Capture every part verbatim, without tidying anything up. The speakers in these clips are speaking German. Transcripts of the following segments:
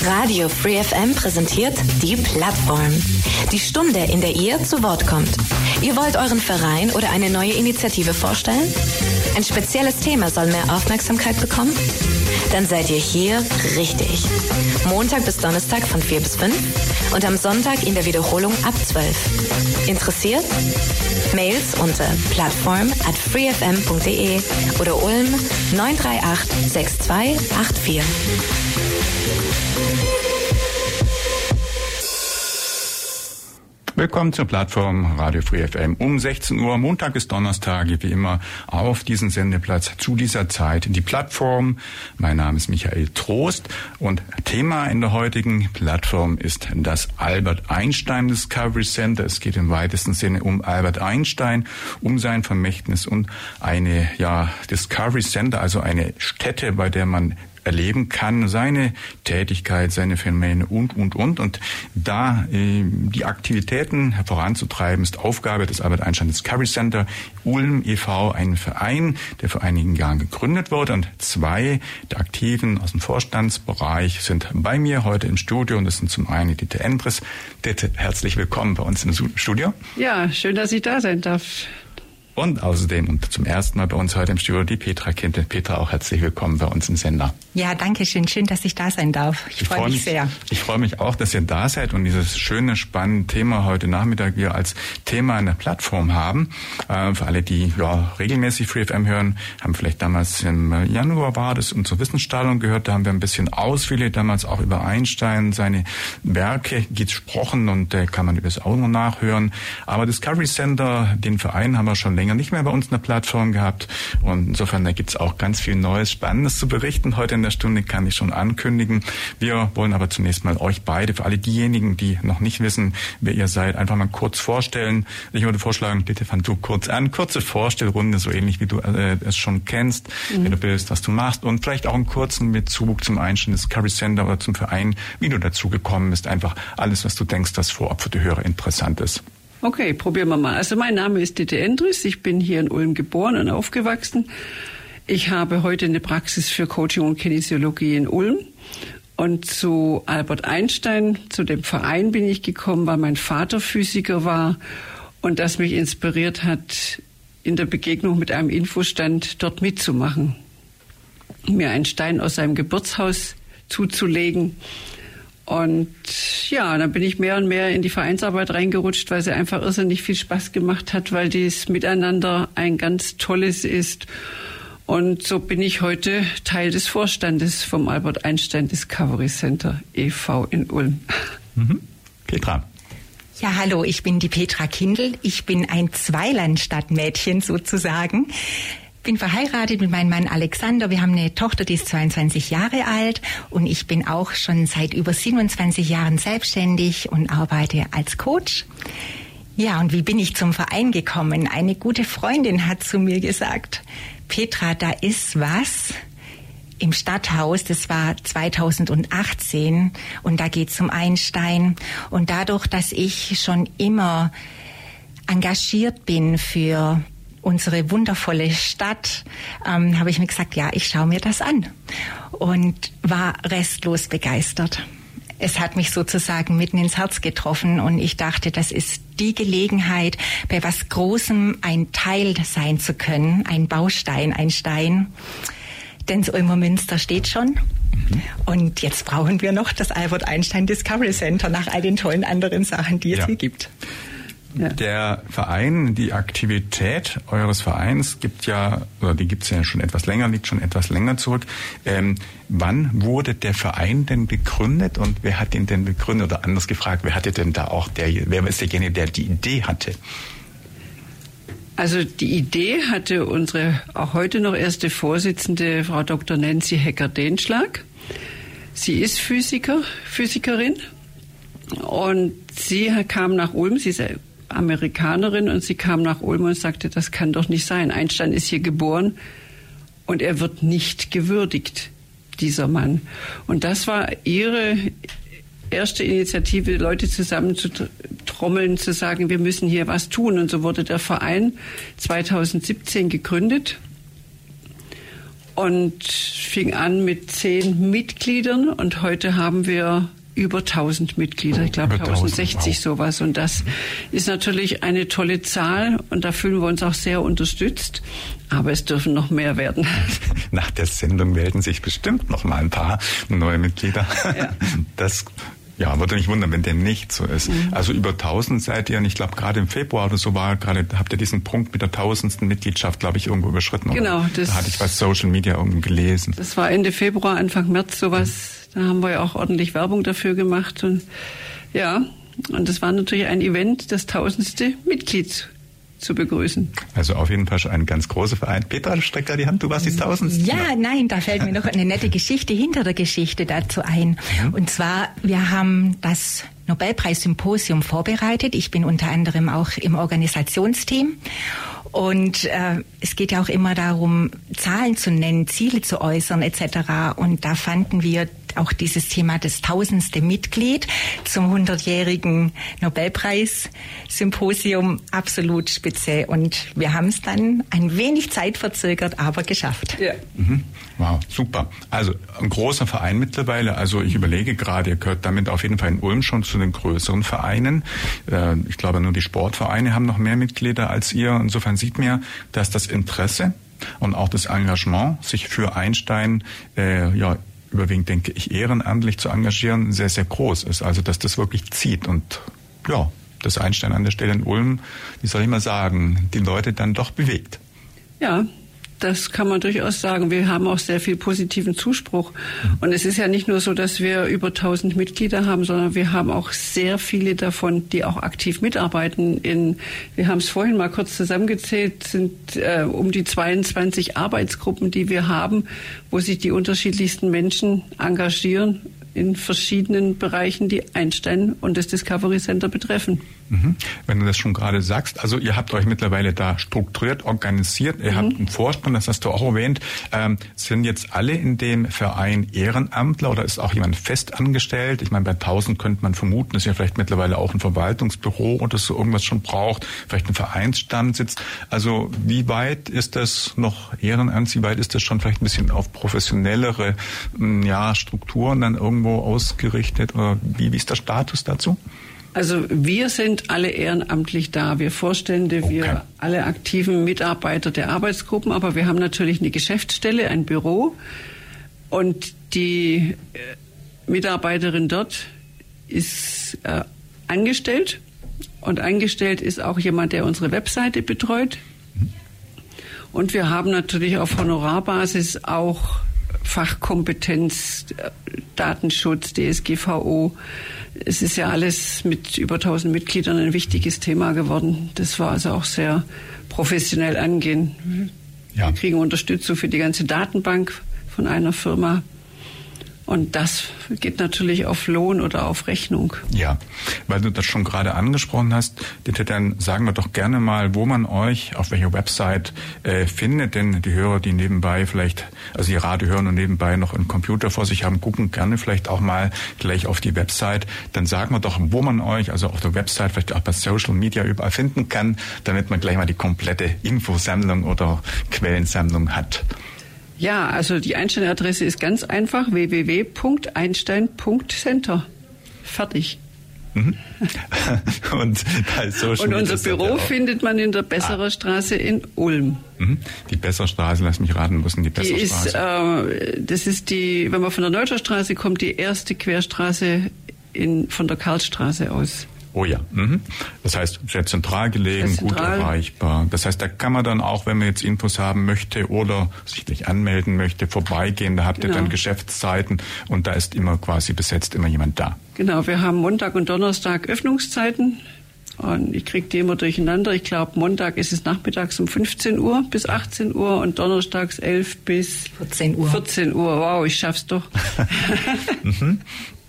Radio Free F M präsentiert die Plattform. Die Stunde, in der ihr zu Wort kommt. Ihr wollt euren Verein oder eine neue Initiative vorstellen? Ein spezielles Thema soll mehr Aufmerksamkeit bekommen? Dann seid ihr hier richtig. Montag bis Donnerstag von vier bis fünf und am Sonntag in der Wiederholung ab zwölf. Interessiert? Mails unter plattform at freefm punkt de oder Ulm neun drei acht sechs zwei acht vier. Willkommen zur Plattform Radio Free F M um sechzehn Uhr, Montag bis Donnerstag, wie immer, auf diesen Sendeplatz zu dieser Zeit. Die Plattform, mein Name ist Michael Trost und Thema in der heutigen Plattform ist das Albert Einstein Discovery Center. Es geht im weitesten Sinne um Albert Einstein, um sein Vermächtnis und eine ja Discovery Center, also eine Stätte, bei der man erleben kann, seine Tätigkeit, seine Phänomene und, und, und. Und da äh, die Aktivitäten voranzutreiben, ist Aufgabe des Albert Einstein Discovery Center Ulm e V, ein Verein, der vor einigen Jahren gegründet wurde. Und zwei der Aktiven aus dem Vorstandsbereich sind bei mir heute im Studio. Und das sind zum einen Dieter Endres. Dieter, herzlich willkommen bei uns im Studio. Ja, schön, dass ich da sein darf. Und außerdem und zum ersten Mal bei uns heute im Studio die Petra Kindl. Petra, auch herzlich willkommen bei uns im Sender. Ja, danke schön. Schön, dass ich da sein darf. Ich, ich freue mich, mich sehr. Ich freue mich auch, dass ihr da seid und dieses schöne, spannende Thema heute Nachmittag wir als Thema in der Plattform haben. Äh, für alle, die ja regelmäßig Free F M hören, haben vielleicht damals im Januar war das unsere Wissensstrahlung gehört. Da haben wir ein bisschen ausführlich damals auch über Einstein, seine Werke gesprochen und äh, kann man übrigens auch noch nachhören. Aber Discovery Center, den Verein haben wir schon länger nicht mehr bei uns in der Plattform gehabt und insofern da gibt es auch ganz viel Neues, Spannendes zu berichten. Heute in der Stunde kann ich schon ankündigen. Wir wollen aber zunächst mal euch beide, für alle diejenigen, die noch nicht wissen, wer ihr seid, einfach mal kurz vorstellen. Ich würde vorschlagen, bitte fang du kurz an, kurze Vorstellrunde, so ähnlich wie du äh, es schon kennst, mhm. wer du bist, was du machst und vielleicht auch einen kurzen Bezug zum Einstein Discovery Center oder zum Verein, wie du dazu gekommen bist, einfach alles, was du denkst, das vorab für die Hörer interessant ist. Okay, probieren wir mal. Also mein Name ist Dieter Endres, ich bin hier in Ulm geboren und aufgewachsen. Ich habe heute eine Praxis für Coaching und Kinesiologie in Ulm. Und zu Albert Einstein, zu dem Verein bin ich gekommen, weil mein Vater Physiker war und das mich inspiriert hat, in der Begegnung mit einem Infostand dort mitzumachen. Mir einen Stein aus seinem Geburtshaus zuzulegen. Und ja, dann bin ich mehr und mehr in die Vereinsarbeit reingerutscht, weil sie einfach irrsinnig viel Spaß gemacht hat, weil dieses Miteinander ein ganz tolles ist. Und so bin ich heute Teil des Vorstandes vom Albert Einstein Discovery Center e V in Ulm. Mhm. Petra. Ja, hallo, ich bin die Petra Kindl. Ich bin ein Zweilandstadtmädchen sozusagen. Ich bin verheiratet mit meinem Mann Alexander. Wir haben eine Tochter, die ist zweiundzwanzig Jahre alt und ich bin auch schon seit über siebenundzwanzig Jahren selbstständig und arbeite als Coach. Ja, und wie bin ich zum Verein gekommen? Eine gute Freundin hat zu mir gesagt, Petra, da ist was im Stadthaus, das war zweitausendachtzehn und da geht es um Einstein. Und dadurch, dass ich schon immer engagiert bin für unsere wundervolle Stadt, ähm, habe ich mir gesagt, ja, ich schaue mir das an und war restlos begeistert. Es hat mich sozusagen mitten ins Herz getroffen und ich dachte, das ist die Gelegenheit, bei was Großem ein Teil sein zu können, ein Baustein, ein Stein. Denn das Ulmer Münster steht schon. Mhm. Und jetzt brauchen wir noch das Albert Einstein Discovery Center nach all den tollen anderen Sachen, die es ja. hier gibt. Ja. Der Verein, die Aktivität eures Vereins gibt ja, oder die gibt es ja schon etwas länger, liegt schon etwas länger zurück. Ähm, wann wurde der Verein denn gegründet und wer hat ihn denn gegründet? Oder anders gefragt, wer hatte denn da auch der, wer ist derjenige, der die Idee hatte? Also die Idee hatte unsere auch heute noch erste Vorsitzende, Frau Doktor Nancy Hecker-Denschlag. Sie ist Physiker, Physikerin und sie kam nach Ulm, sie ist Amerikanerin und sie kam nach Ulm und sagte, das kann doch nicht sein. Einstein ist hier geboren und er wird nicht gewürdigt, dieser Mann. Und das war ihre erste Initiative, Leute zusammenzutrommeln, zu sagen, wir müssen hier was tun. Und so wurde der Verein zweitausendsiebzehn gegründet. und fing an mit zehn Mitgliedern und heute haben wir über tausend Mitglieder, ich glaube tausendsechzig wow. sowas. Und das ist natürlich eine tolle Zahl und da fühlen wir uns auch sehr unterstützt. Aber es dürfen noch mehr werden. Nach der Sendung melden sich bestimmt noch mal ein paar neue Mitglieder. Ja. Das ja, würde mich wundern, wenn der nicht so ist. Mhm. Also über tausend seid ihr, und ich glaube gerade im Februar oder so war, gerade habt ihr diesen Punkt mit der tausendsten Mitgliedschaft, glaube ich, irgendwo überschritten. Genau. Das, da hatte ich was Social Media irgendwo gelesen. Das war Ende Februar, Anfang März sowas. Mhm. Da haben wir ja auch ordentlich Werbung dafür gemacht. Und ja, und das war natürlich ein Event, das tausendste Mitglied zu begrüßen. Also auf jeden Fall schon ein ganz großer Verein. Petra, streck da die Hand, du warst die tausendste. Ja, nein, da fällt mir noch eine nette Geschichte hinter der Geschichte dazu ein. Mhm. Und zwar, wir haben das Nobelpreis-Symposium vorbereitet. Ich bin unter anderem auch im Organisationsteam. Und äh, es geht ja auch immer darum, Zahlen zu nennen, Ziele zu äußern et cetera. Und da fanden wir auch dieses Thema das tausendste Mitglied zum hundertjährigen Nobelpreis-Symposium absolut spitze. Und wir haben es dann ein wenig zeitverzögert, aber geschafft. Ja. Mhm. Wow, super. Also ein großer Verein mittlerweile. Also ich überlege gerade, ihr gehört damit auf jeden Fall in Ulm schon zu den größeren Vereinen. Äh, ich glaube, nur die Sportvereine haben noch mehr Mitglieder als ihr. Insofern sieht man, dass das Interesse und auch das Engagement, sich für Einstein äh, ja überwiegend, denke ich, ehrenamtlich zu engagieren, sehr, sehr groß ist. Also, dass das wirklich zieht und ja, das Einstein an der Stelle in Ulm, wie soll ich mal sagen, die Leute dann doch bewegt. Ja, das kann man durchaus sagen. Wir haben auch sehr viel positiven Zuspruch. Mhm. Und es ist ja nicht nur so, dass wir über tausend Mitglieder haben, sondern wir haben auch sehr viele davon, die auch aktiv mitarbeiten. In, wir haben es vorhin mal kurz zusammengezählt, sind äh, um die zweiundzwanzig Arbeitsgruppen, die wir haben, wo sich die unterschiedlichsten Menschen engagieren in verschiedenen Bereichen, die Einstein und das Discovery Center betreffen. Mhm. Wenn du das schon gerade sagst, also ihr habt euch mittlerweile da strukturiert, organisiert, ihr mhm. habt einen Vorstand, das hast du auch erwähnt. Ähm, sind jetzt alle in dem Verein Ehrenamtler oder ist auch jemand fest angestellt? Ich meine, bei tausend könnte man vermuten, dass ihr vielleicht mittlerweile auch ein Verwaltungsbüro oder so irgendwas schon braucht, vielleicht ein Vereinsstand sitzt. Also wie weit ist das noch Ehrenamt, wie weit ist das schon vielleicht ein bisschen auf professionellere ja, Strukturen dann irgendwo ausgerichtet? Oder wie, wie ist der Status dazu? Also wir sind alle ehrenamtlich da, wir Vorstände, okay. wir alle aktiven Mitarbeiter der Arbeitsgruppen, aber wir haben natürlich eine Geschäftsstelle, ein Büro und die Mitarbeiterin dort ist äh, angestellt und angestellt ist auch jemand, der unsere Webseite betreut und wir haben natürlich auf Honorarbasis auch Fachkompetenz, Datenschutz, D S G V O. Es ist ja alles mit über tausend Mitgliedern ein wichtiges Thema geworden. Das war also auch sehr professionell angehen. Ja. Wir kriegen Unterstützung für die ganze Datenbank von einer Firma. Und das geht natürlich auf Lohn oder auf Rechnung. Ja, weil du das schon gerade angesprochen hast, dann sagen wir doch gerne mal, wo man euch auf welcher Website äh, findet. Denn die Hörer, die nebenbei vielleicht, also die Radio hören und nebenbei noch einen Computer vor sich haben, gucken gerne vielleicht auch mal gleich auf die Website. Dann sagen wir doch, wo man euch, also auf der Website, vielleicht auch bei Social Media überall finden kann, damit man gleich mal die komplette Infosammlung oder Quellensammlung hat. Ja, also die Einstein-Adresse ist ganz einfach, w w w punkt einstein punkt center. Fertig. Mhm. Und, bei Social Und unser Büro findet man in der Besserer Straße in Ulm. Mhm. Die Besserstraße, lass mich raten, wo ist denn die Besserstraße? Die ist, äh, das ist die, wenn man von der Neuterstraße kommt, die erste Querstraße in, von der Karlstraße aus. Oh ja, mhm. Das heißt, sehr zentral gelegen, sehr zentral. Gut erreichbar. Das heißt, da kann man dann auch, wenn man jetzt Infos haben möchte oder sich nicht anmelden möchte, vorbeigehen. Da habt genau. ihr dann Geschäftszeiten und da ist immer quasi besetzt immer jemand da. Genau, wir haben Montag und Donnerstag Öffnungszeiten und ich kriege die immer durcheinander. Ich glaube, Montag ist es nachmittags um fünfzehn Uhr bis achtzehn Uhr und donnerstags elf bis vierzehn Uhr. vierzehn Uhr, wow, ich schaff's doch. mhm.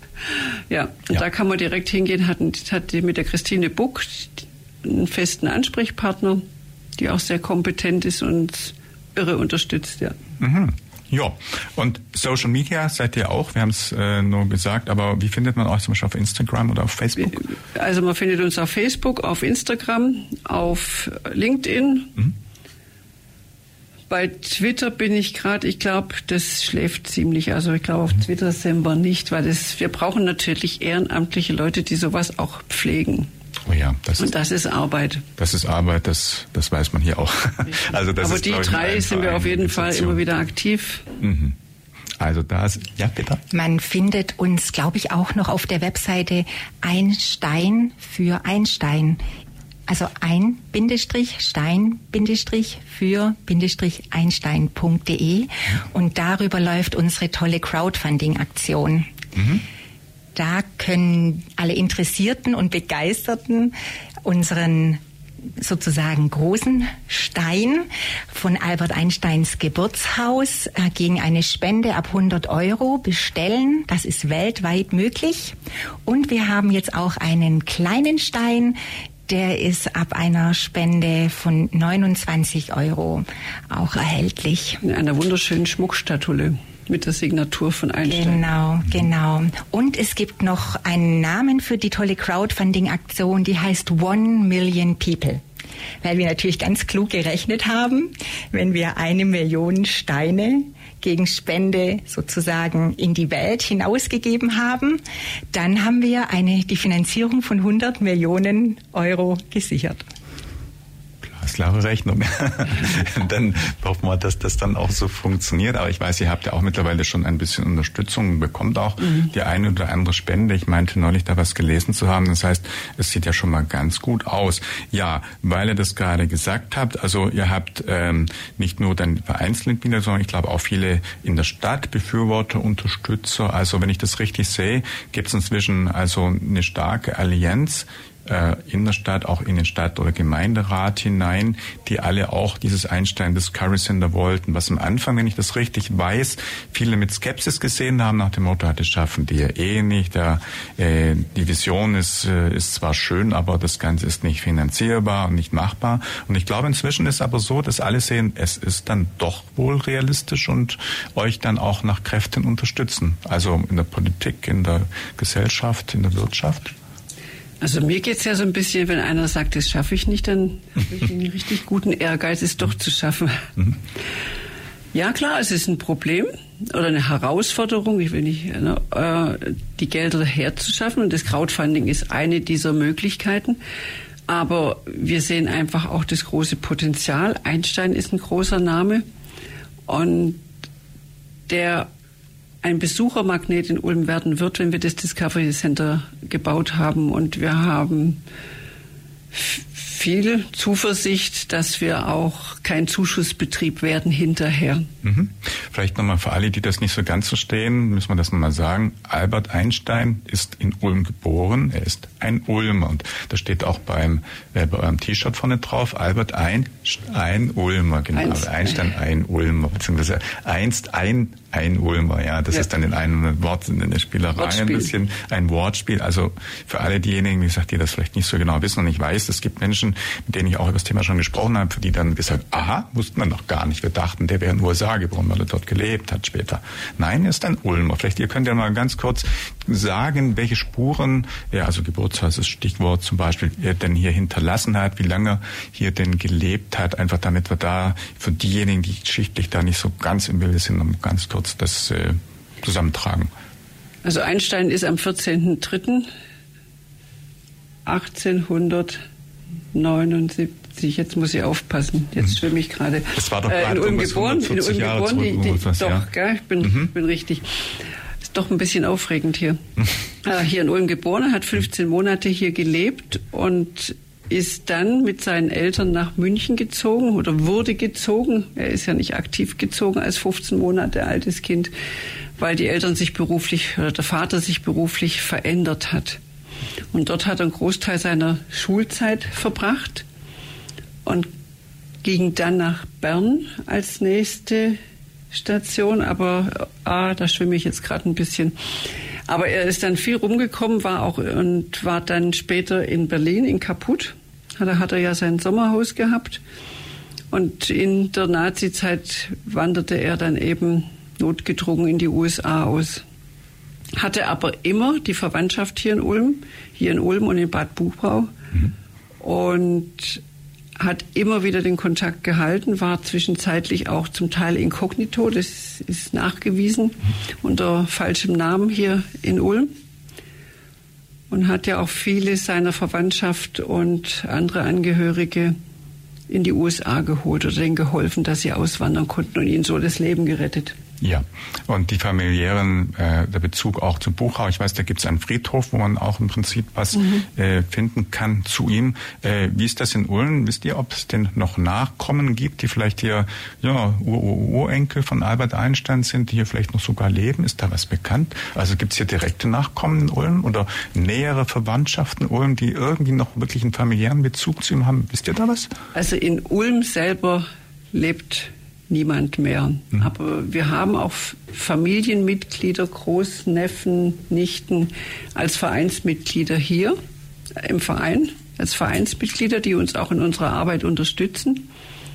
Ja, und ja. da kann man direkt hingehen, hat, hat mit der Christine Buck einen festen Ansprechpartner, die auch sehr kompetent ist und irre unterstützt, ja. Mhm. Ja, und Social Media seid ihr auch, wir haben es äh, nur gesagt, aber wie findet man euch zum Beispiel auf Instagram oder auf Facebook? Also man findet uns auf Facebook, auf Instagram, auf LinkedIn. Mhm. Bei Twitter bin ich gerade, ich glaube, das schläft ziemlich. Also ich glaube, auf Twitter sind wir nicht, weil das, wir brauchen natürlich ehrenamtliche Leute, die sowas auch pflegen. Oh ja, das Und ist, das ist Arbeit. Das ist Arbeit, das, das weiß man hier auch. Also das Aber ist, die ich, drei sind wir auf jeden Fall immer wieder aktiv. Mhm. Also da ist, ja bitte. Man findet uns, glaube ich, auch noch auf der Webseite Einstein für Einstein. Also ein Bindestrich Stein Bindestrich für Bindestrich Einstein punkt de und darüber läuft unsere tolle Crowdfunding-Aktion. Mhm. Da können alle Interessierten und Begeisterten unseren sozusagen großen Stein von Albert Einsteins Geburtshaus äh, gegen eine Spende ab hundert Euro bestellen. Das ist weltweit möglich. Und wir haben jetzt auch einen kleinen Stein, der ist ab einer Spende von neunundzwanzig Euro auch erhältlich. In einer wunderschönen Schmuckstatule mit der Signatur von Einstein. Genau, genau. Und es gibt noch einen Namen für die tolle Crowdfunding-Aktion, die heißt One Million People. Weil wir natürlich ganz klug gerechnet haben, wenn wir eine Million Steine gegen Spende sozusagen in die Welt hinausgegeben haben, dann haben wir eine, die Finanzierung von hundert Millionen Euro gesichert. Klare Rechnung. Dann hoffen wir, dass das dann auch so funktioniert. Aber ich weiß, ihr habt ja auch mittlerweile schon ein bisschen Unterstützung, bekommt auch mhm. die eine oder andere Spende. Ich meinte neulich da was gelesen zu haben. Das heißt, es sieht ja schon mal ganz gut aus. Ja, weil ihr das gerade gesagt habt, also ihr habt ähm, nicht nur dann Vereinsmitglieder, sondern ich glaube auch viele in der Stadt, Befürworter, Unterstützer. Also wenn ich das richtig sehe, gibt es inzwischen also eine starke Allianz in der Stadt, auch in den Stadt- oder Gemeinderat hinein, die alle auch dieses Einstein Discovery Center wollten, was am Anfang, wenn ich das richtig weiß, viele mit Skepsis gesehen haben, nach dem Motto, das schaffen die ja eh nicht, der, äh, die Vision ist, äh, ist zwar schön, aber das Ganze ist nicht finanzierbar und nicht machbar. Und ich glaube, inzwischen ist aber so, dass alle sehen, es ist dann doch wohl realistisch und euch dann auch nach Kräften unterstützen. Also in der Politik, in der Gesellschaft, in der Wirtschaft. Also mir geht's ja so ein bisschen, wenn einer sagt, das schaffe ich nicht, dann habe ich einen richtig guten Ehrgeiz, es doch zu schaffen. Mhm. Ja klar, es ist ein Problem oder eine Herausforderung, ich will nicht, äh, die Gelder herzuschaffen, und das Crowdfunding ist eine dieser Möglichkeiten. Aber wir sehen einfach auch das große Potenzial. Einstein ist ein großer Name und der ein Besuchermagnet in Ulm werden wird, wenn wir das Discovery Center gebaut haben. Und wir haben viel Zuversicht, dass wir auch kein Zuschussbetrieb werden hinterher. Mhm. Vielleicht nochmal für alle, die das nicht so ganz verstehen, müssen wir das nochmal sagen. Albert Einstein ist in Ulm geboren. Er ist ein Ulmer. Und das steht auch beim, äh, bei eurem T-Shirt vorne drauf. Albert Einstein Ulmer, genau. Einst. Einstein ein Ulmer, beziehungsweise einst ein ein Ulmer, ja. Das ja. ist dann in einem Wort, in der Spielerei Wortspiel. Ein bisschen ein Wortspiel. Also für alle diejenigen, wie gesagt, die das vielleicht nicht so genau wissen, und ich weiß, es gibt Menschen, mit denen ich auch über das Thema schon gesprochen habe, für die dann gesagt, aha, wussten wir noch gar nicht. Wir dachten, der wäre in den U S A geboren, weil er dort gelebt hat später. Nein, er ist ein Ulmer. Vielleicht ihr könnt ja mal ganz kurz sagen, welche Spuren, ja, also Geburtshaus ist Stichwort zum Beispiel, er denn hier hinterlassen hat, wie lange hier denn gelebt hat, einfach damit wir da für diejenigen, die geschichtlich da nicht so ganz im Bilde sind, um ganz kurz das äh, zusammentragen. Also Einstein ist am vierzehnten dritten achtzehnhundertneunundsiebzig, jetzt muss ich aufpassen, jetzt schwimme ich gerade. Das war doch äh, in Ulm geboren, in Ulm Jahre geboren, die, die, was, doch, ja. gell, ich bin, mhm. bin richtig. Ist doch ein bisschen aufregend hier. äh, hier in Ulm geboren, hat fünfzehn Monate hier gelebt und ist dann mit seinen Eltern nach München gezogen oder wurde gezogen. Er ist ja nicht aktiv gezogen als fünfzehn Monate altes Kind, weil die Eltern sich beruflich oder der Vater sich beruflich verändert hat. Und dort hat er einen Großteil seiner Schulzeit verbracht und ging dann nach Bern als nächste Station. Aber ah, da schwimme ich jetzt gerade ein bisschen. Aber er ist dann viel rumgekommen, war auch und war dann später in Berlin, in Kaputt. Da hat er ja sein Sommerhaus gehabt. Und in der Nazi-Zeit wanderte er dann eben notgedrungen in die U S A aus. Hatte aber immer die Verwandtschaft hier in Ulm, hier in Ulm und in Bad Buchau. Mhm. Und hat immer wieder den Kontakt gehalten, war zwischenzeitlich auch zum Teil inkognito, das ist nachgewiesen, unter falschem Namen hier in Ulm. Und hat ja auch viele seiner Verwandtschaft und andere Angehörige in die U S A geholt oder denen geholfen, dass sie auswandern konnten und ihnen so das Leben gerettet. Ja, und die familiären, äh, der Bezug auch zu Buchau. Ich weiß, da gibt es einen Friedhof, wo man auch im Prinzip was mhm. äh, finden kann zu ihm. Äh, wie ist das in Ulm? Wisst ihr, ob es denn noch Nachkommen gibt, die vielleicht hier ja, Urenkel von Albert Einstein sind, die hier vielleicht noch sogar leben? Ist da was bekannt? Also gibt es hier direkte Nachkommen in Ulm oder nähere Verwandtschaften in Ulm, die irgendwie noch wirklich einen familiären Bezug zu ihm haben? Wisst ihr da was? Also in Ulm selber lebt niemand mehr. Mhm. Aber wir haben auch Familienmitglieder, Großneffen, Nichten als Vereinsmitglieder hier im Verein, als Vereinsmitglieder, die uns auch in unserer Arbeit unterstützen.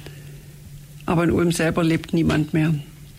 Aber in Ulm selber lebt niemand mehr.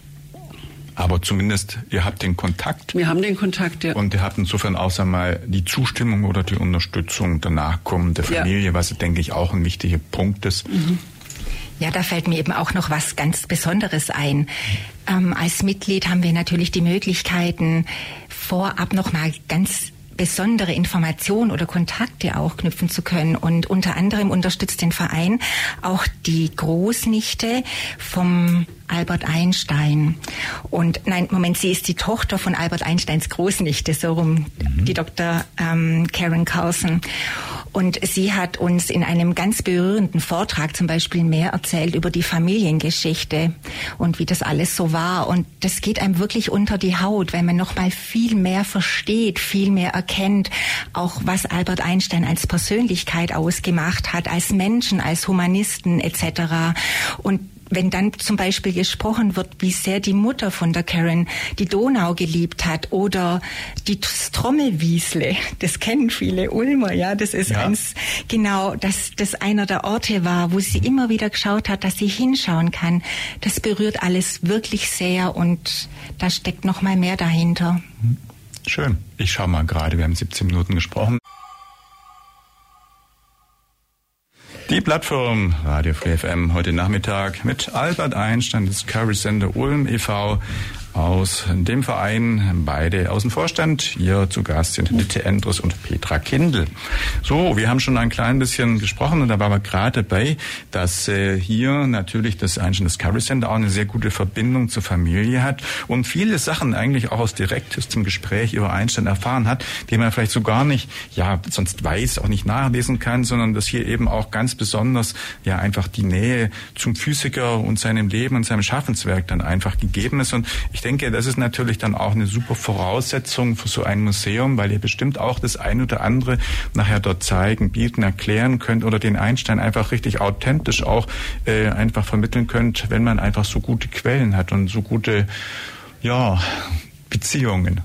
Aber zumindest, ihr habt den Kontakt. Wir haben den Kontakt, ja. Und ihr habt insofern auch einmal die Zustimmung oder die Unterstützung der Nachkommen, der Familie, ja. was, denke ich, auch ein wichtiger Punkt ist. Mhm. Ja, da fällt mir eben auch noch was ganz Besonderes ein. Ähm, als Mitglied haben wir natürlich die Möglichkeiten, vorab noch mal ganz besondere Informationen oder Kontakte auch knüpfen zu können. Und unter anderem unterstützt den Verein auch die Großnichte vom Albert Einstein. Und nein, Moment, sie ist die Tochter von Albert Einsteins Großnichte, so rum, mhm. die Doktor ähm, Karen Carlson. Und sie hat uns in einem ganz berührenden Vortrag zum Beispiel mehr erzählt über die Familiengeschichte und wie das alles so war. Und das geht einem wirklich unter die Haut, weil man noch mal viel mehr versteht, viel mehr erkennt, auch was Albert Einstein als Persönlichkeit ausgemacht hat, als Menschen, als Humanisten et cetera. Und wenn dann zum Beispiel gesprochen wird, wie sehr die Mutter von der Karen die Donau geliebt hat oder die Trommelwiesle, das kennen viele Ulmer, ja, das ist ja. eins, genau, dass das einer der Orte war, wo sie immer wieder geschaut hat, dass sie hinschauen kann. Das berührt alles wirklich sehr und da steckt noch mal mehr dahinter. Schön. Ich schau mal gerade, wir haben siebzehn Minuten gesprochen. Die Plattform Radio Free F M heute Nachmittag mit Albert Einstein, Discovery Center Ulm e V aus dem Verein, beide aus dem Vorstand. Hier zu Gast sind Dieter Endres und Petra Kindl. So, wir haben schon ein klein bisschen gesprochen und da waren wir gerade dabei, dass äh, hier natürlich das Einstein Discovery Center auch eine sehr gute Verbindung zur Familie hat und viele Sachen eigentlich auch aus direktem Gespräch über Einstein erfahren hat, die man vielleicht so gar nicht, ja, sonst weiß, auch nicht nachlesen kann, sondern dass hier eben auch ganz besonders ja einfach die Nähe zum Physiker und seinem Leben und seinem Schaffenswerk dann einfach gegeben ist. Und ich Ich denke, das ist natürlich dann auch eine super Voraussetzung für so ein Museum, weil ihr bestimmt auch das ein oder andere nachher dort zeigen, bieten, erklären könnt oder den Einstein einfach richtig authentisch auch äh, einfach vermitteln könnt, wenn man einfach so gute Quellen hat und so gute, ja, Beziehungen.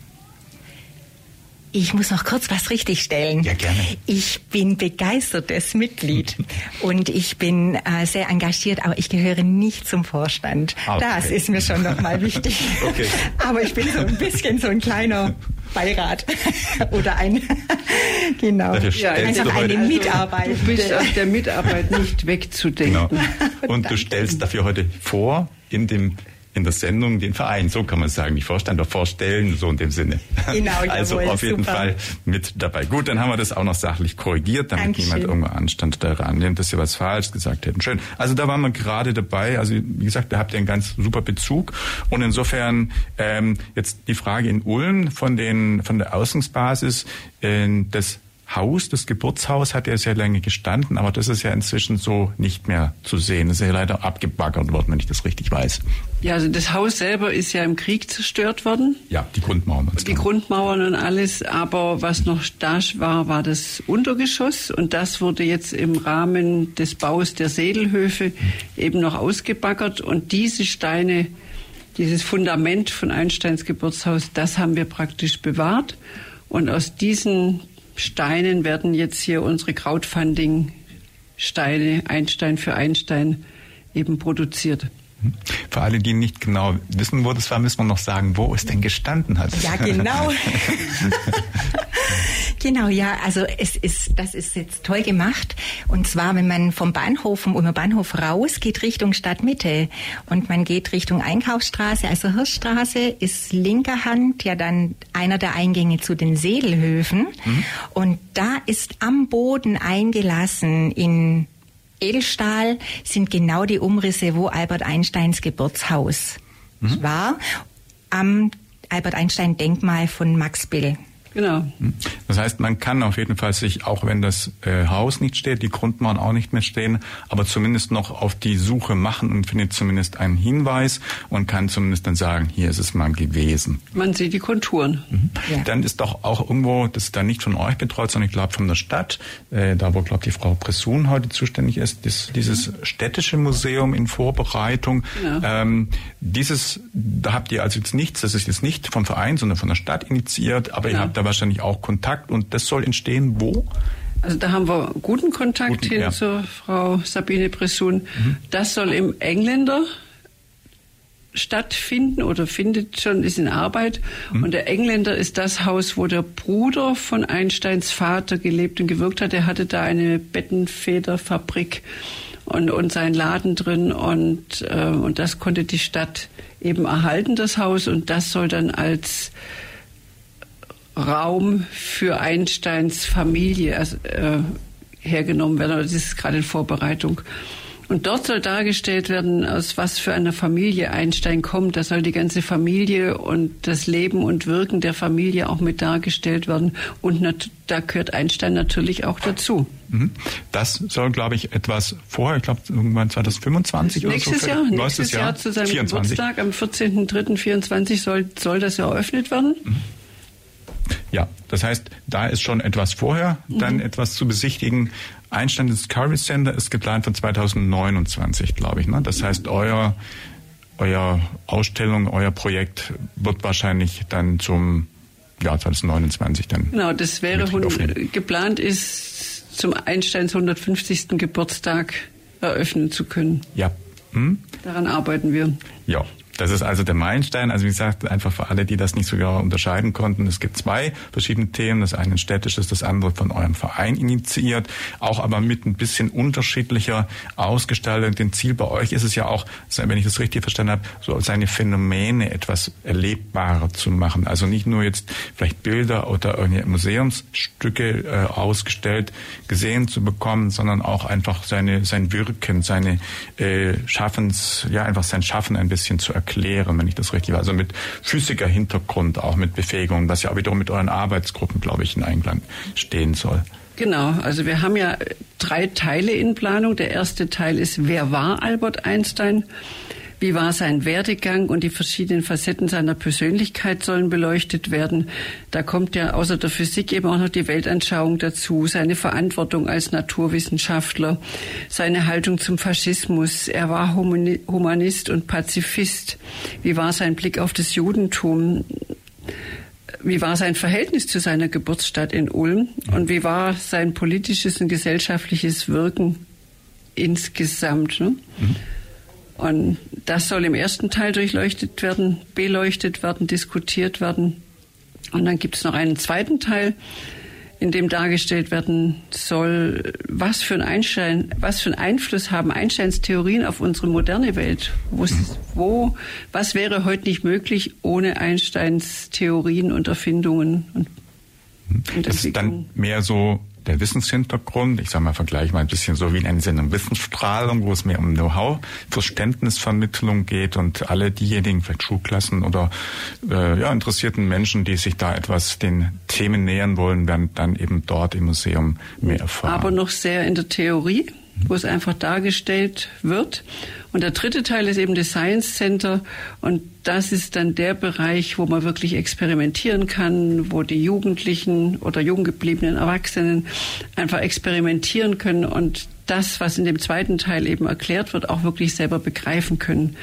Ich muss noch kurz was richtigstellen. Ja, gerne. Ich bin begeistertes Mitglied und ich bin äh, sehr engagiert, aber ich gehöre nicht zum Vorstand. Okay. Das ist mir schon noch mal wichtig. Okay. Aber ich bin so ein bisschen so ein kleiner Beirat oder ein, genau, ja, einfach eine also, Mitarbeit. Du bist aus der Mitarbeit nicht wegzudenken. Genau. Und du stellst dafür heute vor, in dem in der Sendung den Verein, so kann man sagen, nicht Vorstand, doch vorstellen, so in dem Sinne. Genau, also jawohl, auf jeden super. Fall mit dabei. Gut, dann haben wir das auch noch sachlich korrigiert, damit Dankeschön. niemand irgendwo Anstand daran nimmt, dass wir was falsch gesagt hätten. Schön. Also da waren wir gerade dabei. Also wie gesagt, da habt ihr einen ganz super Bezug. Und insofern ähm, jetzt die Frage in Ulm von den von der Ausgangsbasis äh, des Haus, das Geburtshaus hat ja sehr lange gestanden, aber das ist ja inzwischen so nicht mehr zu sehen. Das ist ja leider abgebaggert worden, wenn ich das richtig weiß. Ja, also das Haus selber ist ja im Krieg zerstört worden. Ja, die Grundmauern. Die Grundmauern und alles, aber was noch da war, war das Untergeschoss und das wurde jetzt im Rahmen des Baus der Sedelhöfe eben noch ausgebaggert und diese Steine, dieses Fundament von Einsteins Geburtshaus, das haben wir praktisch bewahrt und aus diesen Steinen werden jetzt hier unsere Crowdfunding-Steine Einstein für Einstein eben produziert. Für alle, die nicht genau wissen, wo das war, müssen wir noch sagen, wo es denn gestanden hat. Ja, genau. Genau, ja, also es ist, das ist jetzt toll gemacht. Und zwar, wenn man vom Bahnhof, vom Ulmer Bahnhof raus geht Richtung Stadtmitte und man geht Richtung Einkaufsstraße, also Hirschstraße, ist linker Hand ja dann einer der Eingänge zu den Sedelhöfen. Mhm. Und da ist am Boden eingelassen in Edelstahl sind genau die Umrisse, wo Albert Einsteins Geburtshaus mhm. war, am Albert Einstein Denkmal von Max Bill. Genau. Das heißt, man kann auf jeden Fall sich, auch wenn das äh, Haus nicht steht, die Grundmauern auch nicht mehr stehen, aber zumindest noch auf die Suche machen und findet zumindest einen Hinweis und kann zumindest dann sagen, hier ist es mal gewesen. Man sieht die Konturen. Mhm. Ja. Dann ist doch auch irgendwo, das ist dann nicht von euch betreut, sondern ich glaube von der Stadt, äh, da wo, glaube ich, die Frau Pressun heute zuständig ist, das, dieses städtische Museum in Vorbereitung. Ja. Ähm, dieses, da habt ihr also jetzt nichts, das ist jetzt nicht vom Verein, sondern von der Stadt initiiert, aber ja. ihr habt da wahrscheinlich auch Kontakt und das soll entstehen wo? Also da haben wir guten Kontakt guten, hin ja. zur Frau Sabine Pressun. Mhm. Das soll im Engländer stattfinden oder findet schon, ist in Arbeit. Mhm. Und der Engländer ist das Haus, wo der Bruder von Einsteins Vater gelebt und gewirkt hat. Er hatte da eine Bettenfederfabrik und, und seinen Laden drin und, äh, und das konnte die Stadt eben erhalten, das Haus. Und das soll dann als Raum für Einsteins Familie also, äh, hergenommen werden. Das ist gerade in Vorbereitung. Und dort soll dargestellt werden, aus was für einer Familie Einstein kommt. Da soll die ganze Familie und das Leben und Wirken der Familie auch mit dargestellt werden. Und nat- da gehört Einstein natürlich auch dazu. Das soll, glaube ich, etwas vorher, ich glaube irgendwann zwanzig fünfundzwanzig oder so. Nächstes Jahr, nächstes Jahr, Jahr zu seinem vierundzwanzig. Geburtstag, am vierzehnten dritten vierundzwanzig soll, soll das eröffnet werden. Mhm. Ja, das heißt, da ist schon etwas vorher, dann mhm. etwas zu besichtigen. Einstein Discovery Center ist geplant von zweitausendneunundzwanzig, glaube ich. Ne? Das heißt, euer, euer Ausstellung, euer Projekt wird wahrscheinlich dann zum Jahr zweitausendneunundzwanzig dann. Genau, das wäre hund- geplant ist, zum Einsteins hundertfünfzigsten Geburtstag eröffnen zu können. Ja. Hm? Daran arbeiten wir. Ja. Das ist also der Meilenstein. Also wie gesagt, einfach für alle, die das nicht so genau unterscheiden konnten. Es gibt zwei verschiedene Themen. Das eine ein städtisches, das andere von eurem Verein initiiert. Auch aber mit ein bisschen unterschiedlicher Ausgestaltung. Denn Ziel bei euch ist es ja auch, wenn ich das richtig verstanden habe, so seine Phänomene etwas erlebbarer zu machen. Also nicht nur jetzt vielleicht Bilder oder irgendwelche Museumsstücke äh, ausgestellt, gesehen zu bekommen, sondern auch einfach seine sein Wirken, seine äh, Schaffens, ja einfach sein Schaffen ein bisschen zu erklären. Erklären, wenn ich das richtig weiß. Also mit Physiker-Hintergrund, auch mit Befähigung, was ja auch wiederum mit euren Arbeitsgruppen, glaube ich, in Einklang stehen soll. Genau, also wir haben ja drei Teile in Planung. Der erste Teil ist, wer war Albert Einstein? Wie war sein Werdegang und die verschiedenen Facetten seiner Persönlichkeit sollen beleuchtet werden. Da kommt ja außer der Physik eben auch noch die Weltanschauung dazu, seine Verantwortung als Naturwissenschaftler, seine Haltung zum Faschismus. Er war Humanist und Pazifist. Wie war sein Blick auf das Judentum? Wie war sein Verhältnis zu seiner Geburtsstadt in Ulm? Und wie war sein politisches und gesellschaftliches Wirken insgesamt? Ne? Mhm. Und das soll im ersten Teil durchleuchtet werden, beleuchtet werden, diskutiert werden. Und dann gibt es noch einen zweiten Teil, in dem dargestellt werden soll, was für ein Einstein, was für einen Einfluss haben Einsteins Theorien auf unsere moderne Welt. Wo, wo, was wäre heute nicht möglich ohne Einsteins Theorien und Erfindungen und, und das ist dann mehr so der Wissenshintergrund, ich sage mal, vergleiche mal ein bisschen so wie in einer Sendung Wissensstrahlung, wo es mehr um Know-how, Verständnisvermittlung geht und alle diejenigen, vielleicht Schulklassen oder äh, ja, interessierten Menschen, die sich da etwas den Themen nähern wollen, werden dann eben dort im Museum mehr erfahren. Aber noch sehr in der Theorie, wo es einfach dargestellt wird. Und der dritte Teil ist eben das Science Center und das ist dann der Bereich, wo man wirklich experimentieren kann, wo die Jugendlichen oder junggebliebenen Erwachsenen einfach experimentieren können und das, was in dem zweiten Teil eben erklärt wird, auch wirklich selber begreifen können.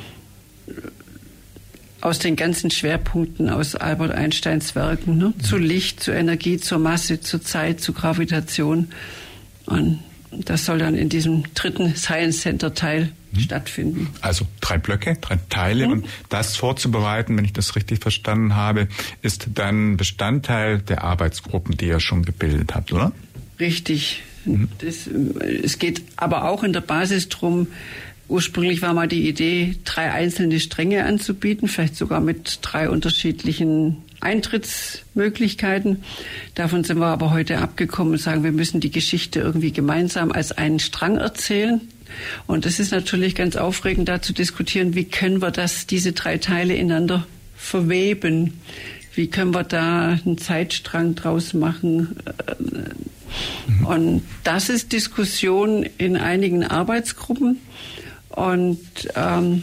Aus den ganzen Schwerpunkten aus Albert Einsteins Werken, ne? Zu Licht, zur Energie, zur Masse, zur Zeit, zur Gravitation. Und Das soll dann in diesem dritten Science Center Teil mhm. stattfinden. Also drei Blöcke, drei Teile. Mhm. Und das vorzubereiten, wenn ich das richtig verstanden habe, ist dann Bestandteil der Arbeitsgruppen, die ihr schon gebildet habt, oder? Richtig. Mhm. Das, es geht aber auch in der Basis drum. Ursprünglich war mal die Idee, drei einzelne Stränge anzubieten, vielleicht sogar mit drei unterschiedlichen Eintrittsmöglichkeiten. Davon sind wir aber heute abgekommen und sagen, wir müssen die Geschichte irgendwie gemeinsam als einen Strang erzählen. Und es ist natürlich ganz aufregend, da zu diskutieren, wie können wir das, diese drei Teile ineinander verweben? Wie können wir da einen Zeitstrang draus machen? Mhm. Und das ist Diskussion in einigen Arbeitsgruppen. Und ähm,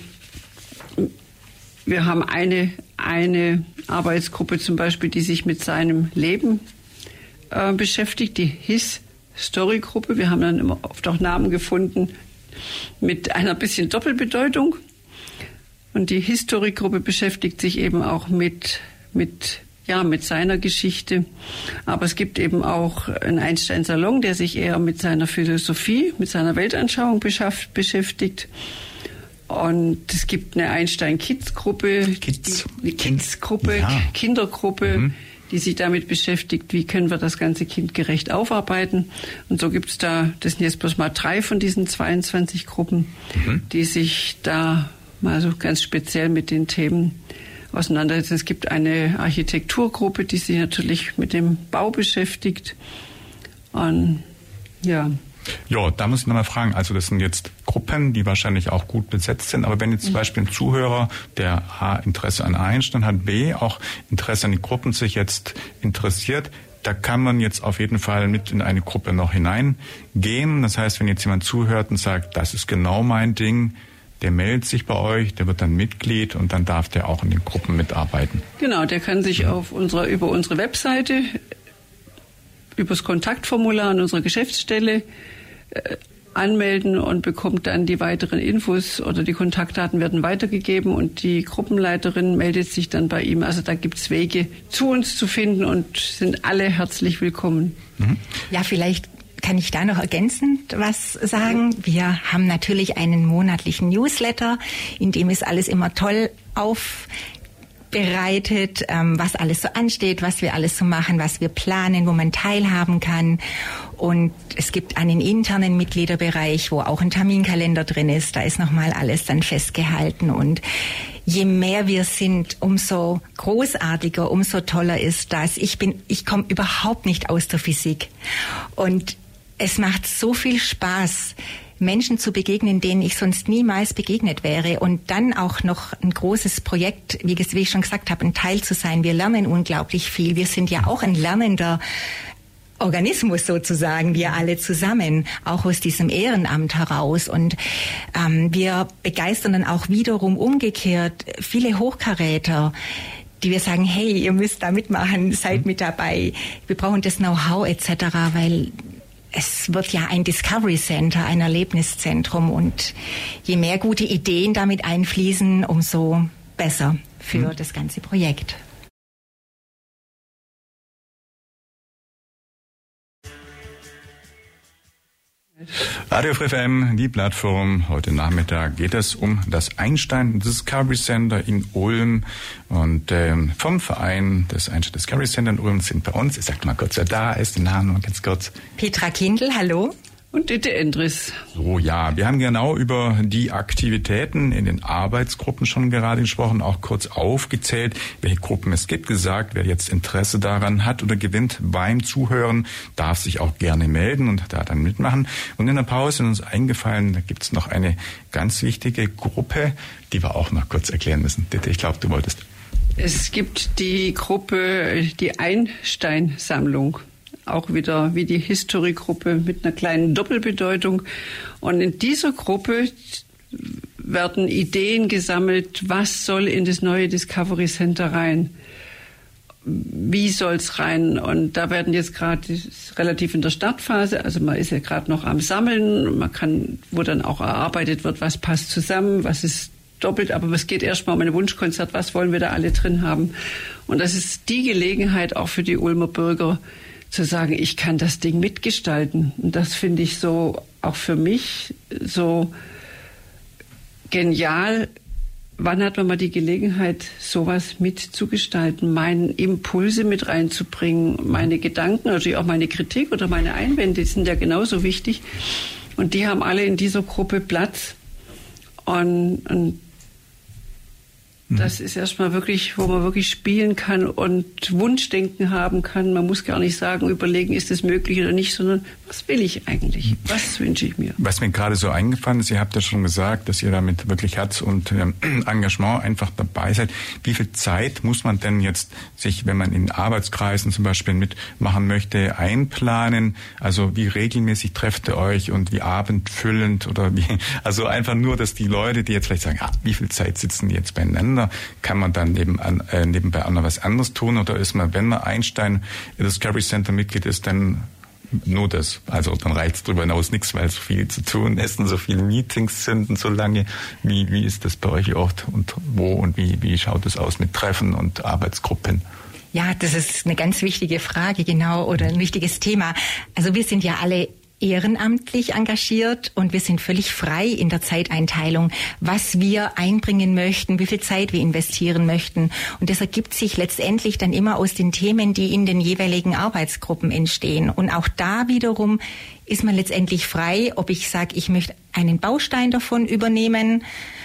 wir haben eine, eine Arbeitsgruppe zum Beispiel, die sich mit seinem Leben äh, beschäftigt, die His-Story-Gruppe. Wir haben dann immer oft auch Namen gefunden mit einer bisschen Doppelbedeutung. Und die History-Gruppe beschäftigt sich eben auch mit, mit, ja, mit seiner Geschichte. Aber es gibt eben auch einen Einstein-Salon, der sich eher mit seiner Philosophie, mit seiner Weltanschauung beschafft, beschäftigt. Und es gibt eine Einstein-Kids-Gruppe, Kids. Die, eine Kids-Gruppe, ja. Kindergruppe, mhm. die sich damit beschäftigt, wie können wir das Ganze kindgerecht aufarbeiten. Und so gibt es da, das sind jetzt bloß mal drei von diesen zweiundzwanzig Gruppen, mhm. die sich da mal so ganz speziell mit den Themen auseinandersetzen. Es gibt eine Architekturgruppe, die sich natürlich mit dem Bau beschäftigt. Und ja. Ja, da muss ich nochmal fragen, also das sind jetzt Gruppen, die wahrscheinlich auch gut besetzt sind, aber wenn jetzt zum Beispiel ein Zuhörer, der A, Interesse an Einstein hat, B, auch Interesse an die Gruppen sich jetzt interessiert, da kann man jetzt auf jeden Fall mit in eine Gruppe noch hineingehen. Das heißt, wenn jetzt jemand zuhört und sagt, das ist genau mein Ding, der meldet sich bei euch, der wird dann Mitglied und dann darf der auch in den Gruppen mitarbeiten. Genau, der kann sich ja. auf unserer, über unsere Webseite, über das Kontaktformular an unserer Geschäftsstelle äh, anmelden und bekommt dann die weiteren Infos oder die Kontaktdaten werden weitergegeben und die Gruppenleiterin meldet sich dann bei ihm. Also da gibt es Wege, zu uns zu finden und sind alle herzlich willkommen. Mhm. Ja, vielleicht kann ich da noch ergänzend was sagen. Wir haben natürlich einen monatlichen Newsletter, in dem ist alles immer toll aufbereitet, ähm, was alles so ansteht, was wir alles so machen, was wir planen, wo man teilhaben kann. Und es gibt einen internen Mitgliederbereich, wo auch ein Terminkalender drin ist. Da ist nochmal alles dann festgehalten. Und je mehr wir sind, umso großartiger, umso toller ist das. Ich bin, ich komme überhaupt nicht aus der Physik. Und es macht so viel Spaß, Menschen zu begegnen, denen ich sonst niemals begegnet wäre. Und dann auch noch ein großes Projekt, wie ich schon gesagt habe, ein Teil zu sein. Wir lernen unglaublich viel. Wir sind ja auch ein lernender Organismus sozusagen, wir alle zusammen, auch aus diesem Ehrenamt heraus. Und ähm, wir begeistern dann auch wiederum umgekehrt viele Hochkaräter, die wir sagen, hey, ihr müsst da mitmachen, seid mit dabei. Wir brauchen das Know-how et cetera, weil es wird ja ein Discovery Center, ein Erlebniszentrum. Und je mehr gute Ideen damit einfließen, umso besser für mhm. das ganze Projekt. Radio F M, die Plattform. Heute Nachmittag geht es um das Einstein Discovery Center in Ulm. Und ähm, vom Verein des Einstein Discovery Center in Ulm sind bei uns, ich sag mal kurz, wer da ist, den Namen mal ganz kurz. Petra Kindl, hallo. Und Dete Endres. So, ja, wir haben genau über die Aktivitäten in den Arbeitsgruppen schon gerade gesprochen, auch kurz aufgezählt, welche Gruppen es gibt, gesagt, wer jetzt Interesse daran hat oder gewinnt beim Zuhören, darf sich auch gerne melden und da dann mitmachen. Und in der Pause ist uns eingefallen, da gibt's noch eine ganz wichtige Gruppe, die wir auch noch kurz erklären müssen. Dete, ich glaube, du wolltest. Es gibt die Gruppe, die Einstein-Sammlung. Auch wieder wie die History-Gruppe mit einer kleinen Doppelbedeutung. Und in dieser Gruppe werden Ideen gesammelt, was soll in das neue Discovery Center rein? Wie soll's rein? Und da werden jetzt gerade relativ in der Startphase, also man ist ja gerade noch am Sammeln, man kann, wo dann auch erarbeitet wird, was passt zusammen, was ist doppelt, aber es geht erstmal um ein Wunschkonzert, was wollen wir da alle drin haben? Und das ist die Gelegenheit auch für die Ulmer Bürger, zu sagen, ich kann das Ding mitgestalten. Und das finde ich so, auch für mich, so genial. Wann hat man mal die Gelegenheit, sowas mitzugestalten, meine Impulse mit reinzubringen, meine Gedanken, natürlich auch meine Kritik oder meine Einwände, die sind ja genauso wichtig. Und die haben alle in dieser Gruppe Platz. Und, und das ist erstmal wirklich, wo man wirklich spielen kann und Wunschdenken haben kann. Man muss gar nicht sagen, überlegen, ist es möglich oder nicht, sondern was will ich eigentlich? Was wünsche ich mir? Was mir gerade so eingefallen ist, ihr habt ja schon gesagt, dass ihr damit wirklich Herz und ähm, Engagement einfach dabei seid. Wie viel Zeit muss man denn jetzt sich, wenn man in Arbeitskreisen zum Beispiel mitmachen möchte, einplanen? Also wie regelmäßig trefft ihr euch und wie abendfüllend oder wie? Also einfach nur, dass die Leute, die jetzt vielleicht sagen, ah, wie viel Zeit sitzen die jetzt beieinander? Kann man dann nebenan, äh, nebenbei auch noch was anderes tun oder ist man, wenn man Einstein Discovery Center Mitglied ist, dann nur das? Also dann reicht es darüber hinaus nichts, weil so viel zu tun ist und so viele Meetings sind und so lange. Wie, wie ist das bei euch Ort und wo und wie, wie schaut es aus mit Treffen und Arbeitsgruppen? Ja, das ist eine ganz wichtige Frage, genau, oder ein wichtiges Thema. Also wir sind ja alle ehrenamtlich engagiert und wir sind völlig frei in der Zeiteinteilung, was wir einbringen möchten, wie viel Zeit wir investieren möchten. Und das ergibt sich letztendlich dann immer aus den Themen, die in den jeweiligen Arbeitsgruppen entstehen. Und auch da wiederum ist man letztendlich frei, ob ich sage, ich möchte einen Baustein davon übernehmen.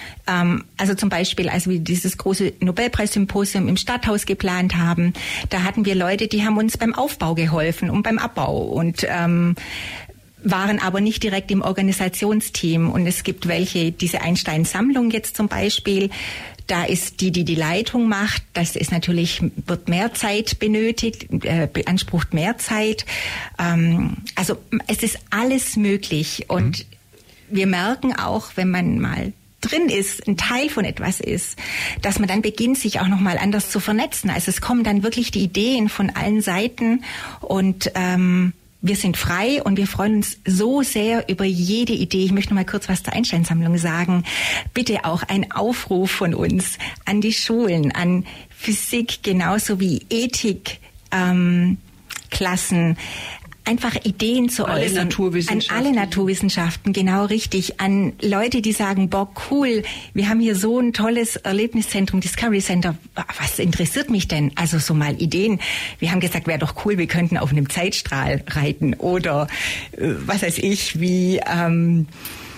Also zum Beispiel, als wir dieses große Nobelpreissymposium im Stadthaus geplant haben, da hatten wir Leute, die haben uns beim Aufbau geholfen und beim Abbau und ähm, waren aber nicht direkt im Organisationsteam. Und es gibt welche, diese Einstein-Sammlung jetzt zum Beispiel, da ist die, die die Leitung macht, das ist natürlich, wird mehr Zeit benötigt, äh, beansprucht mehr Zeit. Ähm, also es ist alles möglich. Und mhm. wir merken auch, wenn man mal drin ist, ein Teil von etwas ist, dass man dann beginnt, sich auch nochmal anders zu vernetzen. Also es kommen dann wirklich die Ideen von allen Seiten und ähm, wir sind frei und wir freuen uns so sehr über jede Idee. Ich möchte noch mal kurz was zur Einstein-Sammlung sagen. Bitte auch ein Aufruf von uns an die Schulen, an Physik genauso wie Ethik, ähm, Klassen, einfach Ideen zu alle äußern. Naturwissenschaften. An alle Naturwissenschaften, genau richtig. An Leute, die sagen, boah, cool, wir haben hier so ein tolles Erlebniszentrum, Discovery Center. Was interessiert mich denn? Also so mal Ideen. Wir haben gesagt, wäre doch cool, wir könnten auf einem Zeitstrahl reiten. Oder äh, was weiß ich, wie... Ähm,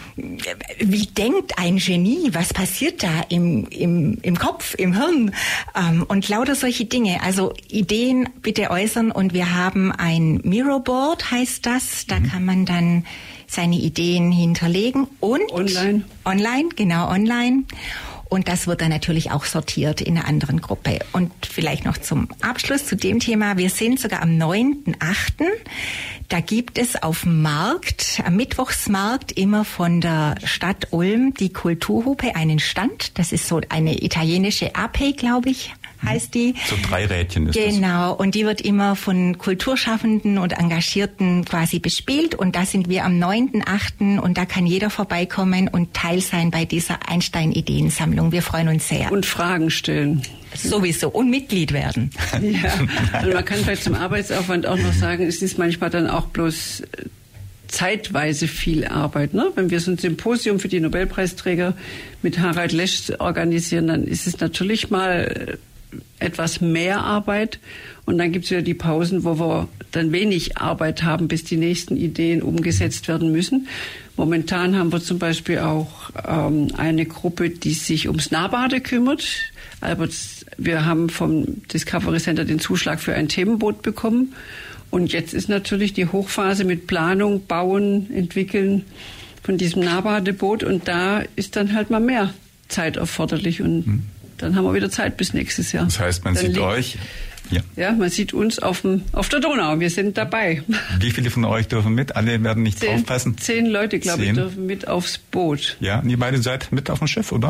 Wie denkt ein Genie? Was passiert da im, im, im Kopf, im Hirn? Ähm, und lauter solche Dinge. Also Ideen bitte äußern. Und wir haben ein Miroboard, heißt das. Da mhm. kann man dann seine Ideen hinterlegen. Und online. Online, genau, online. Und das wird dann natürlich auch sortiert in einer anderen Gruppe. Und vielleicht noch zum Abschluss zu dem Thema. Wir sind sogar am neunten achten Da gibt es auf dem Markt, am Mittwochsmarkt, immer von der Stadt Ulm die Kulturhupe einen Stand. Das ist so eine italienische Ape, glaube ich, heißt die. So drei Rädchen ist genau, das. Genau, und die wird immer von Kulturschaffenden und Engagierten quasi bespielt. Und da sind wir am neunten achten und da kann jeder vorbeikommen und Teil sein bei dieser Einstein-Ideensammlung. Wir freuen uns sehr. Und Fragen stellen. Sowieso. Und Mitglied werden. Ja, und man kann vielleicht zum Arbeitsaufwand auch noch sagen, es ist manchmal dann auch bloß zeitweise viel Arbeit. Ne? Wenn wir so ein Symposium für die Nobelpreisträger mit Harald Lesch organisieren, dann ist es natürlich mal etwas mehr Arbeit. Und dann gibt es wieder die Pausen, wo wir dann wenig Arbeit haben, bis die nächsten Ideen umgesetzt werden müssen. Momentan haben wir zum Beispiel auch ähm, eine Gruppe, die sich ums Nahbade kümmert. Albert, wir haben vom Discovery Center den Zuschlag für ein Themenboot bekommen. Und jetzt ist natürlich die Hochphase mit Planung, Bauen, Entwickeln von diesem Nahbadeboot. Und da ist dann halt mal mehr Zeit erforderlich. Und hm. dann haben wir wieder Zeit bis nächstes Jahr. Das heißt, man dann sieht euch... Ja. ja, man sieht uns auf, dem, auf der Donau. Wir sind dabei. Wie viele von euch dürfen mit? Alle werden nicht zehn, aufpassen? Zehn Leute, glaube ich, dürfen mit aufs Boot. Ja, und ihr beide seid mit auf dem Schiff, oder?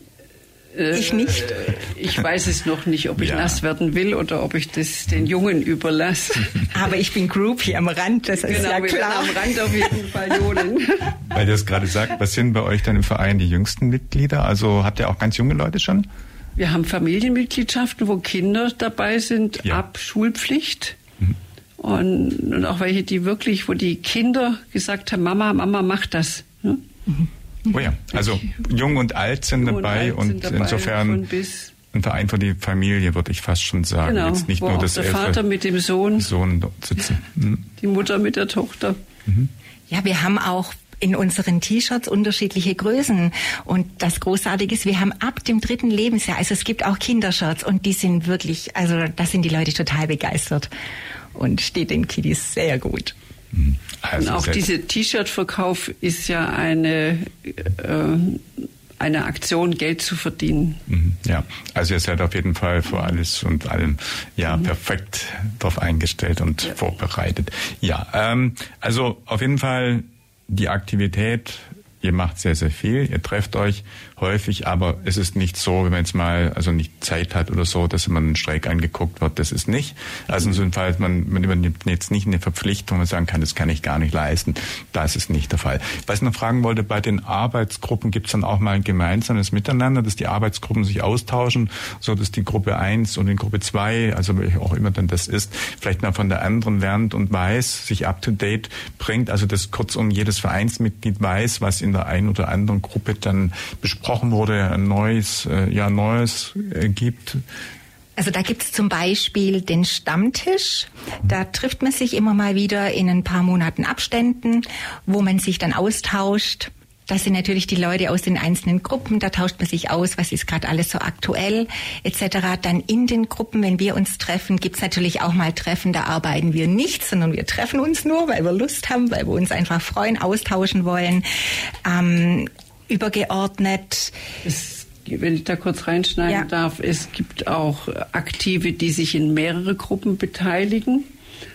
Ich nicht. Ich weiß es noch nicht, ob ich ja. nass werden will oder ob ich das den Jungen überlasse. Aber ich bin Groupie am Rand, das ist genau, ja wir klar. Am Rand auf jeden Fall johlen. Weil ihr es gerade sagt, was sind bei euch dann im Verein die jüngsten Mitglieder? Also habt ihr auch ganz junge Leute schon? Wir haben Familienmitgliedschaften, wo Kinder dabei sind, ja. ab Schulpflicht. Mhm. Und, und auch welche, die wirklich, wo die Kinder gesagt haben, Mama, Mama, mach das. Ne? Oh ja, also jung und alt sind jung dabei und, alt sind dabei und insofern ein Verein für die Familie, würde ich fast schon sagen. Genau, jetzt nicht wo nur auch das der Vater mit dem Sohn, Sohn dort sitzen. Mhm. Die Mutter mit der Tochter. Mhm. Ja, wir haben auch in unseren T-Shirts unterschiedliche Größen. Und das Großartige ist, wir haben ab dem dritten Lebensjahr, also es gibt auch Kindershirts und die sind wirklich, also da sind die Leute total begeistert und steht den Kiddies sehr gut. Also und auch dieser T-Shirt-Verkauf ist ja eine, äh, eine Aktion, Geld zu verdienen. Ja, also ihr seid auf jeden Fall vor alles und allem ja mhm. perfekt darauf eingestellt und ja. vorbereitet. Ja, ähm, also auf jeden Fall die Aktivität, ihr macht sehr, sehr viel, ihr trefft euch häufig, aber es ist nicht so, wenn man jetzt mal also nicht Zeit hat oder so, dass man schräg angeguckt wird, das ist nicht. Also in so einem Fall, man, man übernimmt jetzt nicht eine Verpflichtung, wo man sagen kann, das kann ich gar nicht leisten. Das ist nicht der Fall. Was ich noch fragen wollte, bei den Arbeitsgruppen gibt es dann auch mal ein gemeinsames Miteinander, dass die Arbeitsgruppen sich austauschen, so dass die Gruppe eins und die Gruppe zwei, also welche auch immer dann das ist, vielleicht mal von der anderen lernt und weiß, sich up to date bringt, also dass kurzum jedes Vereinsmitglied weiß, was in der einen oder anderen Gruppe dann besprochen wurde, ein neues, äh, ja, neues äh, gibt? Also da gibt es zum Beispiel den Stammtisch. Da trifft man sich immer mal wieder in ein paar Monaten Abständen, wo man sich dann austauscht. Das sind natürlich die Leute aus den einzelnen Gruppen, da tauscht man sich aus, was ist gerade alles so aktuell et cetera. Dann in den Gruppen, wenn wir uns treffen, gibt es natürlich auch mal Treffen, da arbeiten wir nicht, sondern wir treffen uns nur, weil wir Lust haben, weil wir uns einfach freuen, austauschen wollen. Ähm, übergeordnet. Es, wenn ich da kurz reinschneiden ja. darf, es gibt auch Aktive, die sich in mehrere Gruppen beteiligen.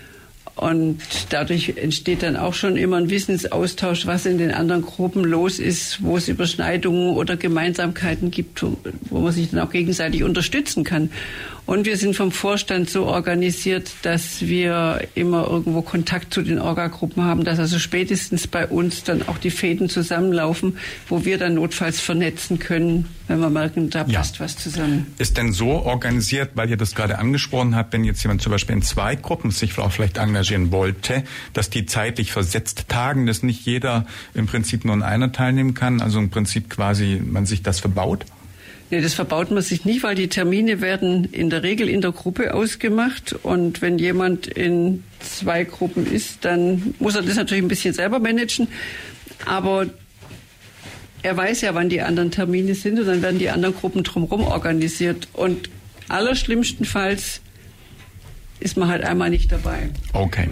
Und dadurch entsteht dann auch schon immer ein Wissensaustausch, was in den anderen Gruppen los ist, wo es Überschneidungen oder Gemeinsamkeiten gibt, wo man sich dann auch gegenseitig unterstützen kann. Und wir sind vom Vorstand so organisiert, dass wir immer irgendwo Kontakt zu den Orga-Gruppen haben, dass also spätestens bei uns dann auch die Fäden zusammenlaufen, wo wir dann notfalls vernetzen können, wenn wir merken, da ja. passt was zusammen. Ist denn so organisiert, weil ihr das gerade angesprochen habt, wenn jetzt jemand zum Beispiel in zwei Gruppen sich auch vielleicht engagieren wollte, dass die zeitlich versetzt tagen, dass nicht jeder im Prinzip nur in einer teilnehmen kann, also im Prinzip quasi man sich das verbaut? Nee, das verbaut man sich nicht, weil die Termine werden in der Regel in der Gruppe ausgemacht. Und wenn jemand in zwei Gruppen ist, dann muss er das natürlich ein bisschen selber managen. Aber er weiß ja, wann die anderen Termine sind und dann werden die anderen Gruppen drumherum organisiert. Und allerschlimmstenfalls ist man halt einmal nicht dabei. Okay.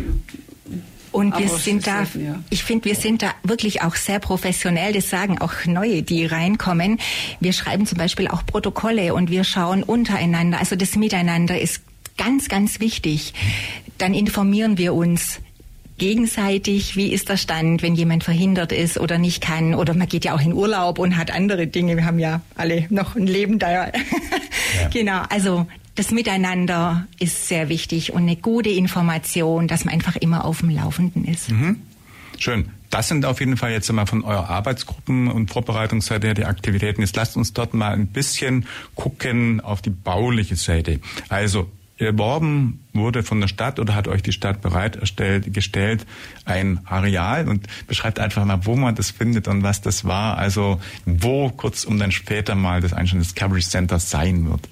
Und wir Aber sind da, selten, ja. ich finde, wir sind da wirklich auch sehr professionell. Das sagen auch Neue, die reinkommen. Wir schreiben zum Beispiel auch Protokolle und wir schauen untereinander. Also das Miteinander ist ganz, ganz wichtig. Dann informieren wir uns gegenseitig, wie ist der Stand, wenn jemand verhindert ist oder nicht kann. Oder man geht ja auch in Urlaub und hat andere Dinge. Wir haben ja alle noch ein Leben da. Ja. Genau, also das Miteinander ist sehr wichtig und eine gute Information, dass man einfach immer auf dem Laufenden ist. Mhm. Schön. Das sind auf jeden Fall jetzt mal von eurer Arbeitsgruppen- und Vorbereitungsseite her die Aktivitäten. Jetzt lasst uns dort mal ein bisschen gucken auf die bauliche Seite. Also erworben wurde von der Stadt oder hat euch die Stadt bereitgestellt ein Areal und beschreibt einfach mal, wo man das findet und was das war. Also wo kurz um dann später mal das Einstein Discovery Center sein wird.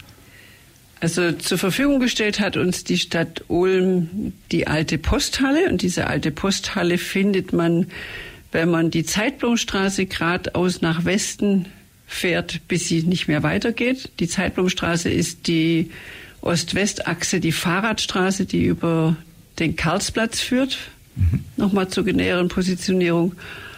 Also zur Verfügung gestellt hat uns die Stadt Ulm die alte Posthalle. Und diese alte Posthalle findet man, wenn man die Zeitblomstraße geradeaus nach Westen fährt, bis sie nicht mehr weitergeht. Die Zeitblomstraße ist die Ost-West-Achse, die Fahrradstraße, die über den Karlsplatz führt. Mhm. Nochmal zur näheren Positionierung.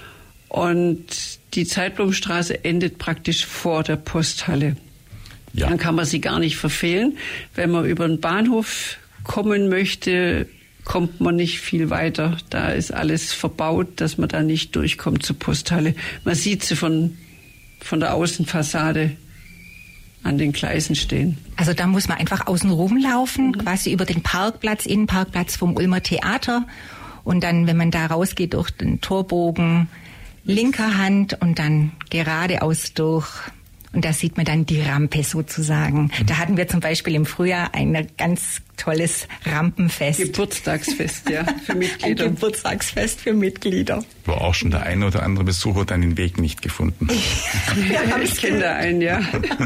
Und die Zeitblomstraße endet praktisch vor der Posthalle. Ja. Dann kann man sie gar nicht verfehlen. Wenn man über den Bahnhof kommen möchte, kommt man nicht viel weiter. Da ist alles verbaut, dass man da nicht durchkommt zur Posthalle. Man sieht sie von, von der Außenfassade an den Gleisen stehen. Also da muss man einfach außen rumlaufen, mhm. quasi über den Parkplatz, Innenparkplatz vom Ulmer Theater. Und dann, wenn man da rausgeht durch den Torbogen, linker Hand und dann geradeaus durch. Und da sieht man dann die Rampe sozusagen. Mhm. Da hatten wir zum Beispiel im Frühjahr ein ganz tolles Rampenfest. Geburtstagsfest, ja, für Mitglieder. Ein Geburtstagsfest für Mitglieder. Wo auch schon der eine oder andere Besucher dann den Weg nicht gefunden hat. Ja, ich kenne da einen, ja.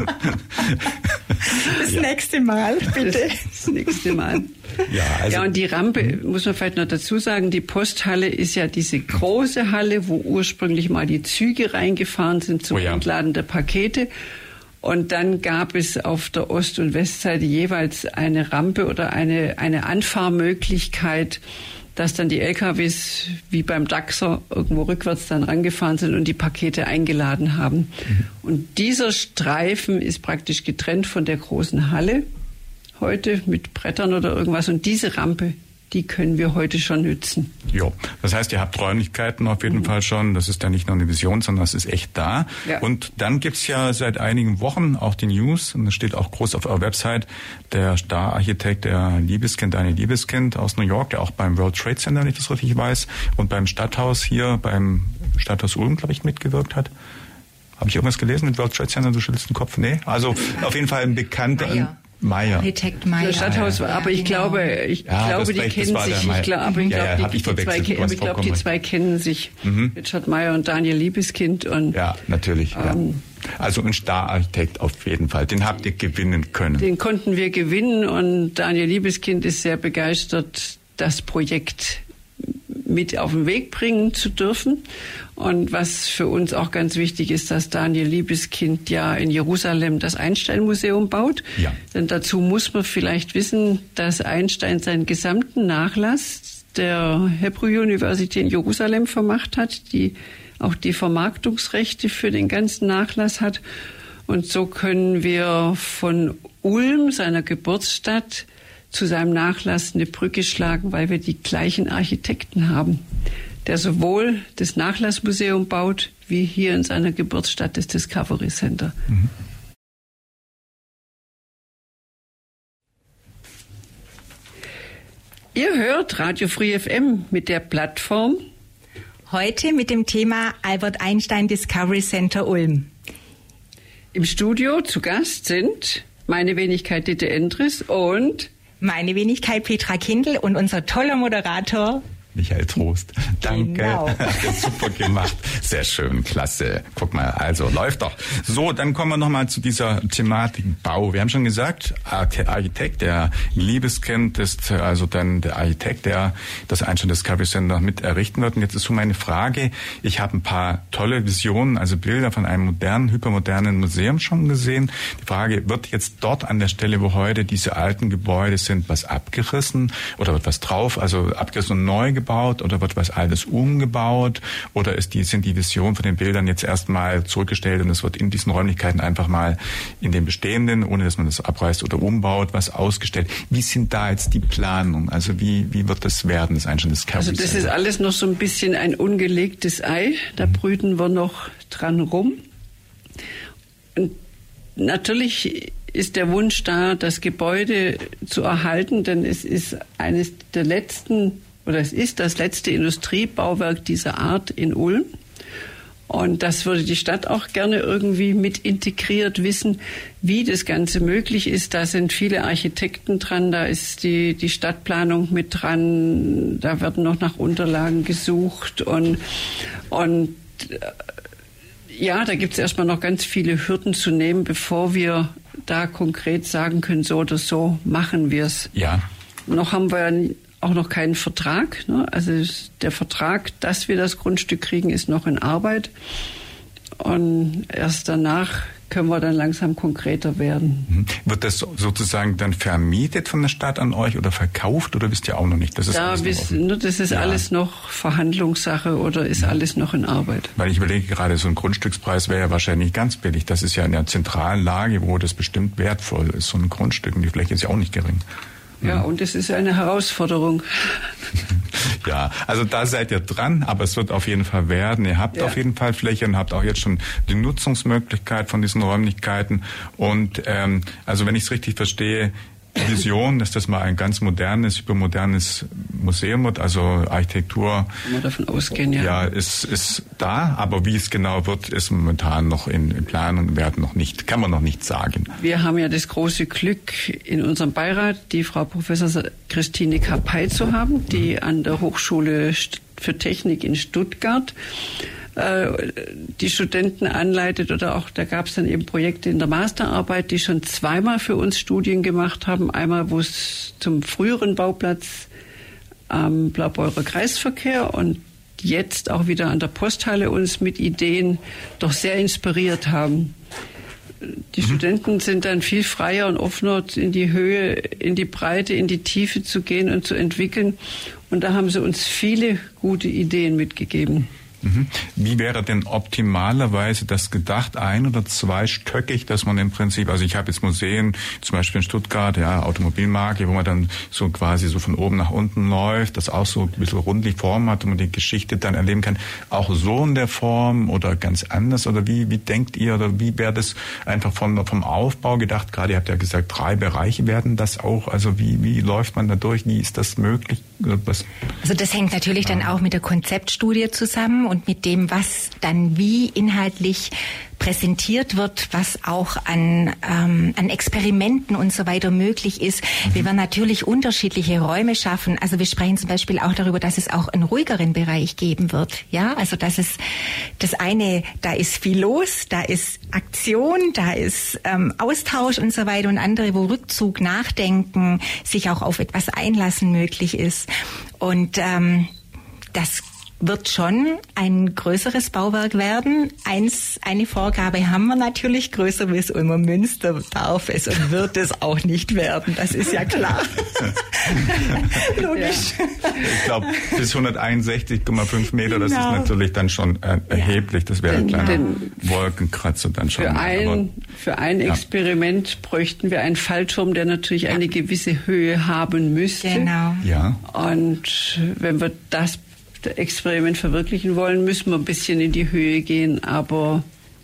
Das ja. nächste Mal, bitte. Das, das nächste Mal. Ja, also ja, und die Rampe, muss man vielleicht noch dazu sagen, die Posthalle ist ja diese große Halle, wo ursprünglich mal die Züge reingefahren sind zum oh ja. Entladen der Pakete. Und dann gab es auf der Ost- und Westseite jeweils eine Rampe oder eine, eine Anfahrmöglichkeit, dass dann die L K Ws wie beim Dachser irgendwo rückwärts dann rangefahren sind und die Pakete eingeladen haben. Mhm. Und dieser Streifen ist praktisch getrennt von der großen Halle heute mit Brettern oder irgendwas. Und diese Rampe, die können wir heute schon nützen. Jo, das heißt, ihr habt Räumlichkeiten auf jeden mhm. Fall schon. Das ist ja nicht nur eine Vision, sondern das ist echt da. Ja. Und dann gibt's ja seit einigen Wochen auch die News, und das steht auch groß auf eurer Website, der Star-Architekt, der Liebeskind, Daniel Liebeskind aus New York, der auch beim World Trade Center, wenn ich das richtig weiß, und beim Stadthaus hier, beim Stadthaus Ulm, glaube ich, mitgewirkt hat. Habe ich irgendwas gelesen mit World Trade Center? Du schüttelst den Kopf? Nee? Also auf jeden Fall ein bekannter... Ah, ja. Meier. Architekt Meier. Das Stadthaus, ja, aber ich genau. glaube, ich ja, glaube, die recht, kennen sich. Ich glaube, aber ich ja, glaube, ja, die, ich die, zwei, aber ich glaube, die zwei kennen sich. Mhm. Richard Meier und Daniel Liebeskind. Und, ja, natürlich. Ähm, ja. Also ein Star-Architekt auf jeden Fall. Den habt ihr gewinnen können. Den konnten wir gewinnen und Daniel Liebeskind ist sehr begeistert, das Projekt mit auf den Weg bringen zu dürfen. Und was für uns auch ganz wichtig ist, dass Daniel Liebeskind ja in Jerusalem das Einstein-Museum baut. Ja. Denn dazu muss man vielleicht wissen, dass Einstein seinen gesamten Nachlass der Hebrew University in Jerusalem vermacht hat, die auch die Vermarktungsrechte für den ganzen Nachlass hat. Und so können wir von Ulm, seiner Geburtsstadt, zu seinem Nachlass eine Brücke schlagen, weil wir die gleichen Architekten haben, der sowohl das Nachlassmuseum baut, wie hier in seiner Geburtsstadt das Discovery Center. Mhm. Ihr hört Radio Free F M mit der Plattform. Heute mit dem Thema Albert Einstein Discovery Center Ulm. Im Studio zu Gast sind meine Wenigkeit Dieter Endres und meine Wenigkeit Petra Kindl und unser toller Moderator Michael Trost. Danke. Genau. Super gemacht. Sehr schön. Klasse. Guck mal, also läuft doch. So, dann kommen wir nochmal zu dieser Thematik Bau. Wir haben schon gesagt, Architekt, der Liebeskind ist also dann der Architekt, der das Einstein Discovery Center mit errichten wird. Und jetzt ist so meine Frage. Ich habe ein paar tolle Visionen, also Bilder von einem modernen, hypermodernen Museum schon gesehen. Die Frage, wird jetzt dort an der Stelle, wo heute diese alten Gebäude sind, was abgerissen oder wird was drauf, also abgerissen und neu gebaut oder wird was Altes umgebaut oder ist die, sind die Visionen von den Bildern jetzt erstmal zurückgestellt und es wird in diesen Räumlichkeiten einfach mal in den bestehenden, ohne dass man das abreißt oder umbaut, was ausgestellt. Wie sind da jetzt die Planungen? Also wie, wie wird das werden, das Einstein Discovery Center? Also das ist alles noch so ein bisschen ein ungelegtes Ei. Da mhm. brüten wir noch dran rum. Und natürlich ist der Wunsch da, das Gebäude zu erhalten, denn es ist eines der letzten oder es ist das letzte Industriebauwerk dieser Art in Ulm. Und das würde die Stadt auch gerne irgendwie mit integriert wissen, wie das Ganze möglich ist. Da sind viele Architekten dran, da ist die, die Stadtplanung mit dran, da werden noch nach Unterlagen gesucht und, und ja, da gibt es erstmal noch ganz viele Hürden zu nehmen, bevor wir da konkret sagen können, so oder so machen wir es. Ja. Noch haben wir auch noch keinen Vertrag. Ne? Also der Vertrag, dass wir das Grundstück kriegen, ist noch in Arbeit. Und erst danach können wir dann langsam konkreter werden. Wird das sozusagen dann vermietet von der Stadt an euch oder verkauft oder wisst ihr auch noch nicht? Das ist, da alles, wisst, ne, das ist ja. alles noch Verhandlungssache oder ist ja. alles noch in Arbeit. Weil ich überlege gerade, so ein Grundstückspreis wäre ja wahrscheinlich nicht ganz billig. Das ist ja in der zentralen Lage, wo das bestimmt wertvoll ist, so ein Grundstück. Und die Fläche ist ja auch nicht gering. Ja, und es ist eine Herausforderung. Ja, also da seid ihr dran, aber es wird auf jeden Fall werden. Ihr habt ja. auf jeden Fall Fläche und habt auch jetzt schon die Nutzungsmöglichkeit von diesen Räumlichkeiten. Und ähm, also wenn ich es richtig verstehe, Vision, dass das mal ein ganz modernes, hypermodernes Museum wird, also Architektur. Kann man davon ausgehen, ja. Ja, ist, ist da, aber wie es genau wird, ist momentan noch in, in Planung und werden noch nicht, kann man noch nicht sagen. Wir haben ja das große Glück, in unserem Beirat die Frau Professor Christine Kapay zu haben, die mhm. an der Hochschule für Technik in Stuttgart die Studenten anleitet, oder auch, da gab es dann eben Projekte in der Masterarbeit, die schon zweimal für uns Studien gemacht haben. Einmal, wo es zum früheren Bauplatz am Blaubeurer Kreisverkehr und jetzt auch wieder an der Posthalle uns mit Ideen doch sehr inspiriert haben. Die mhm. Studenten sind dann viel freier und offener, in die Höhe, in die Breite, in die Tiefe zu gehen und zu entwickeln. Und da haben sie uns viele gute Ideen mitgegeben. Wie wäre denn optimalerweise das gedacht, ein- oder zweistöckig, dass man im Prinzip, also ich habe jetzt Museen, zum Beispiel in Stuttgart, ja, Automobilmarke, wo man dann so quasi so von oben nach unten läuft, das auch so ein bisschen rundlich Form hat und man die Geschichte dann erleben kann, auch so in der Form oder ganz anders, oder wie, wie denkt ihr, oder wie wäre das einfach vom, vom Aufbau gedacht? Gerade ihr habt ja gesagt, drei Bereiche werden das auch, also wie, wie läuft man da durch, wie ist das möglich? Was? Also das hängt natürlich dann auch mit der Konzeptstudie zusammen und mit dem, was dann wie inhaltlich präsentiert wird, was auch an, ähm, an Experimenten und so weiter möglich ist. Mhm. Wir werden natürlich unterschiedliche Räume schaffen. Also wir sprechen zum Beispiel auch darüber, dass es auch einen ruhigeren Bereich geben wird. Ja, also das ist das eine, da ist viel los, da ist Aktion, da ist ähm, Austausch und so weiter, und andere, wo Rückzug, Nachdenken, sich auch auf etwas einlassen möglich ist. Und ähm, das wird schon ein größeres Bauwerk werden. Eins, eine Vorgabe haben wir natürlich, größer wie das Ulmer Münster darf es und wird es auch nicht werden. Das ist ja klar. Logisch. Ja. Ich glaube, bis hunderteinundsechzig Komma fünf Meter, das genau. ist natürlich dann schon äh, erheblich. Das wäre ein kleiner Wolkenkratzer dann schon. Für ein, Aber, für ein ja. Experiment bräuchten wir einen Fallturm, der natürlich ja. eine gewisse Höhe haben müsste. Genau. Ja. Und wenn wir das Experiment verwirklichen wollen, müssen wir ein bisschen in die Höhe gehen, aber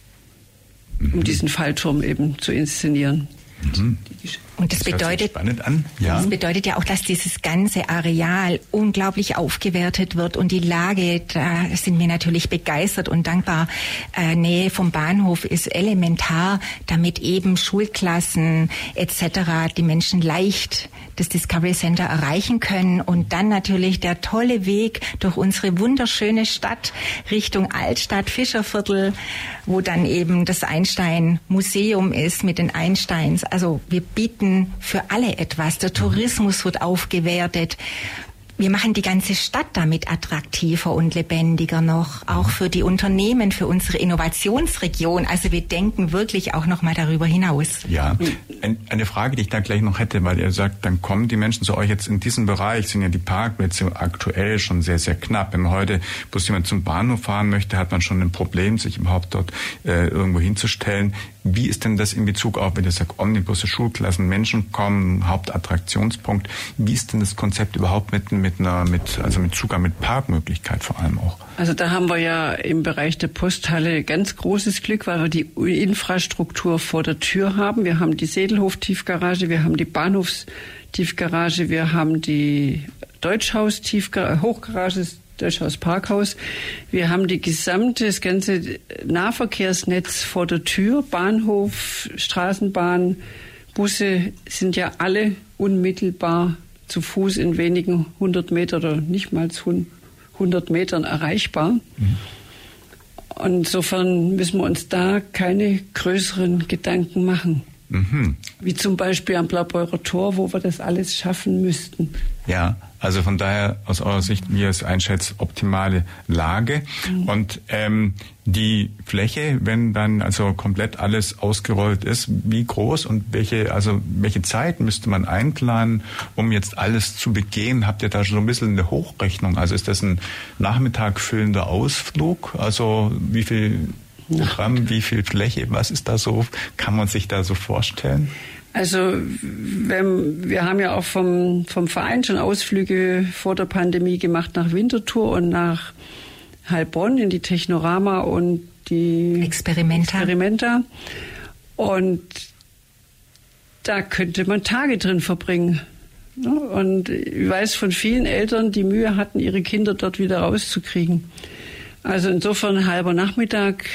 mhm. um diesen Fallturm eben zu inszenieren. Mhm. Und das, das bedeutet, spannend an. Ja. das bedeutet ja auch, dass dieses ganze Areal unglaublich aufgewertet wird, und die Lage, da sind wir natürlich begeistert und dankbar. Äh, Nähe vom Bahnhof ist elementar, damit eben Schulklassen et cetera die Menschen leicht das Discovery Center erreichen können, und dann natürlich der tolle Weg durch unsere wunderschöne Stadt Richtung Altstadt, Fischerviertel, wo dann eben das Einstein-Museum ist mit den Einsteins. Also wir bieten für alle etwas. Der Tourismus wird aufgewertet. Wir machen die ganze Stadt damit attraktiver und lebendiger noch, auch für die Unternehmen, für unsere Innovationsregion. Also wir denken wirklich auch noch mal darüber hinaus. Ja, eine Frage, die ich da gleich noch hätte, weil ihr sagt, dann kommen die Menschen zu euch jetzt in diesem Bereich, sind ja die Parkplätze aktuell schon sehr, sehr knapp. Wenn man heute bloß jemand zum Bahnhof fahren möchte, hat man schon ein Problem, sich überhaupt dort äh, irgendwo hinzustellen. Wie ist denn das in Bezug auf, wenn ihr sagt, Omnibusse, Schulklassen, Menschen kommen, Hauptattraktionspunkt? Wie ist denn das Konzept überhaupt mit, mit einer, mit, also mit Zugang, mit Parkmöglichkeit vor allem auch? Also da haben wir ja im Bereich der Posthalle ganz großes Glück, weil wir die Infrastruktur vor der Tür haben. Wir haben die Sedelhof-Tiefgarage, wir haben die Bahnhofstiefgarage, wir haben die Deutschhaus-Tiefgarage, Hochgarage, Deutschhaus Parkhaus. Wir haben die gesamte, das ganze Nahverkehrsnetz vor der Tür. Bahnhof, Straßenbahn, Busse sind ja alle unmittelbar zu Fuß in wenigen hundert Meter oder nicht mal hundert Metern erreichbar. Mhm. Und insofern müssen wir uns da keine größeren Gedanken machen. Mhm. Wie zum Beispiel am Blaubeurer Tor, wo wir das alles schaffen müssten. Ja, also von daher aus eurer Sicht, wie ihr es einschätzt, optimale Lage. Mhm. Und ähm, die Fläche, wenn dann also komplett alles ausgerollt ist, wie groß und welche, also welche Zeit müsste man einplanen, um jetzt alles zu begehen? Habt ihr da schon ein bisschen eine Hochrechnung? Also ist das ein Nachmittag füllender Ausflug? Also wie viel Programm, wie viel Fläche, was ist da so, kann man sich da so vorstellen? Also wenn, wir haben ja auch vom, vom Verein schon Ausflüge vor der Pandemie gemacht nach Winterthur und nach Heilbronn in die Technorama und die Experimenta. Experimenta. Und Da könnte man Tage drin verbringen. Und ich weiß von vielen Eltern, die Mühe hatten, ihre Kinder dort wieder rauszukriegen. Also insofern ein halber Nachmittag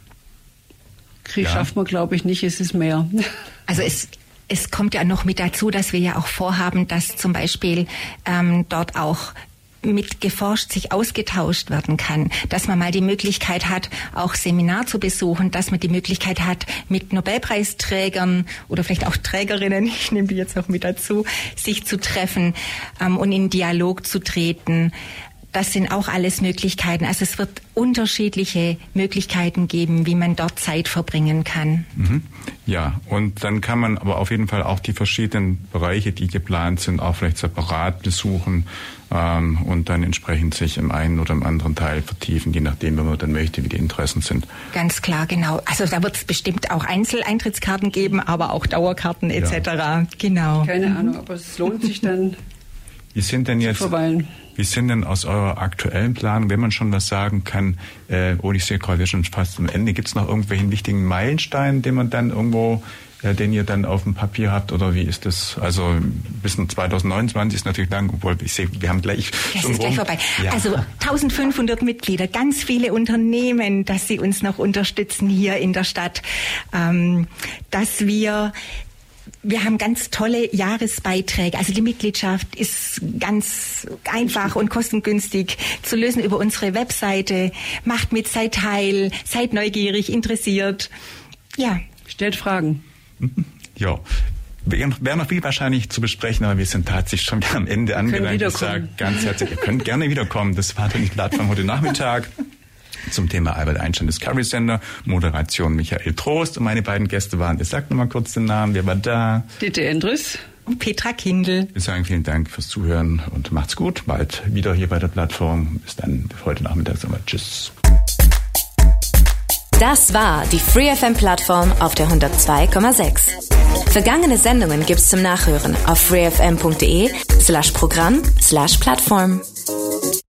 krieg, ja. schafft man, glaube ich, nicht. Es ist mehr. Also es, es kommt ja noch mit dazu, dass wir ja auch vorhaben, dass zum Beispiel ähm, dort auch mit geforscht, sich ausgetauscht werden kann, dass man mal die Möglichkeit hat, auch Seminar zu besuchen, dass man die Möglichkeit hat, mit Nobelpreisträgern oder vielleicht auch Trägerinnen, ich nehme die jetzt auch mit dazu, sich zu treffen ähm, und in Dialog zu treten. Das sind auch alles Möglichkeiten. Also es wird unterschiedliche Möglichkeiten geben, wie man dort Zeit verbringen kann. Mhm. Ja, und dann kann man aber auf jeden Fall auch die verschiedenen Bereiche, die geplant sind, auch vielleicht separat besuchen ähm, und dann entsprechend sich im einen oder im anderen Teil vertiefen, je nachdem, wenn man dann möchte, wie die Interessen sind. Ganz klar, genau. Also da wird es bestimmt auch Einzeleintrittskarten geben, aber auch Dauerkarten et cetera. Ja. Genau. Keine Ahnung, aber es lohnt sich dann wie sind denn jetzt, zu verweilen. Wie sind denn aus eurer aktuellen Planung, wenn man schon was sagen kann, äh, oh, ich sehe gerade, wir sind schon fast am Ende, gibt es noch irgendwelchen wichtigen Meilenstein, den man dann irgendwo, äh, den ihr dann auf dem Papier habt, oder wie ist das? Also bis zwanzig neunundzwanzig ist natürlich lang, obwohl ich sehe, wir haben gleich das schon ist rum. gleich vorbei. Ja. Also eintausendfünfhundert Mitglieder, ganz viele Unternehmen, dass sie uns noch unterstützen hier in der Stadt, ähm, dass wir Wir haben ganz tolle Jahresbeiträge. Also die Mitgliedschaft ist ganz einfach und kostengünstig zu lösen über unsere Webseite. Macht mit, seid teil, seid neugierig, interessiert. Ja. Stellt Fragen. Ja. Wäre noch viel wahrscheinlich zu besprechen, aber wir sind tatsächlich schon wieder am Ende angelangt. Ich sage ganz herzlich, ihr könnt gerne wiederkommen. Das war dann die Plattform heute Nachmittag. Zum Thema Albert Einstein Discovery Center, Moderation Michael Trost und meine beiden Gäste waren, ihr sagt nochmal kurz den Namen, wer war da? Dieter Endres und Petra Kindl. Wir sagen vielen Dank fürs Zuhören und macht's gut, bald wieder hier bei der Plattform. Bis dann, heute Nachmittag sagen wir Tschüss. Das war die Free F M Plattform auf der hundertzwei Komma sechs. Vergangene Sendungen gibt's zum Nachhören auf freefm punkt de slash Programm slash Plattform.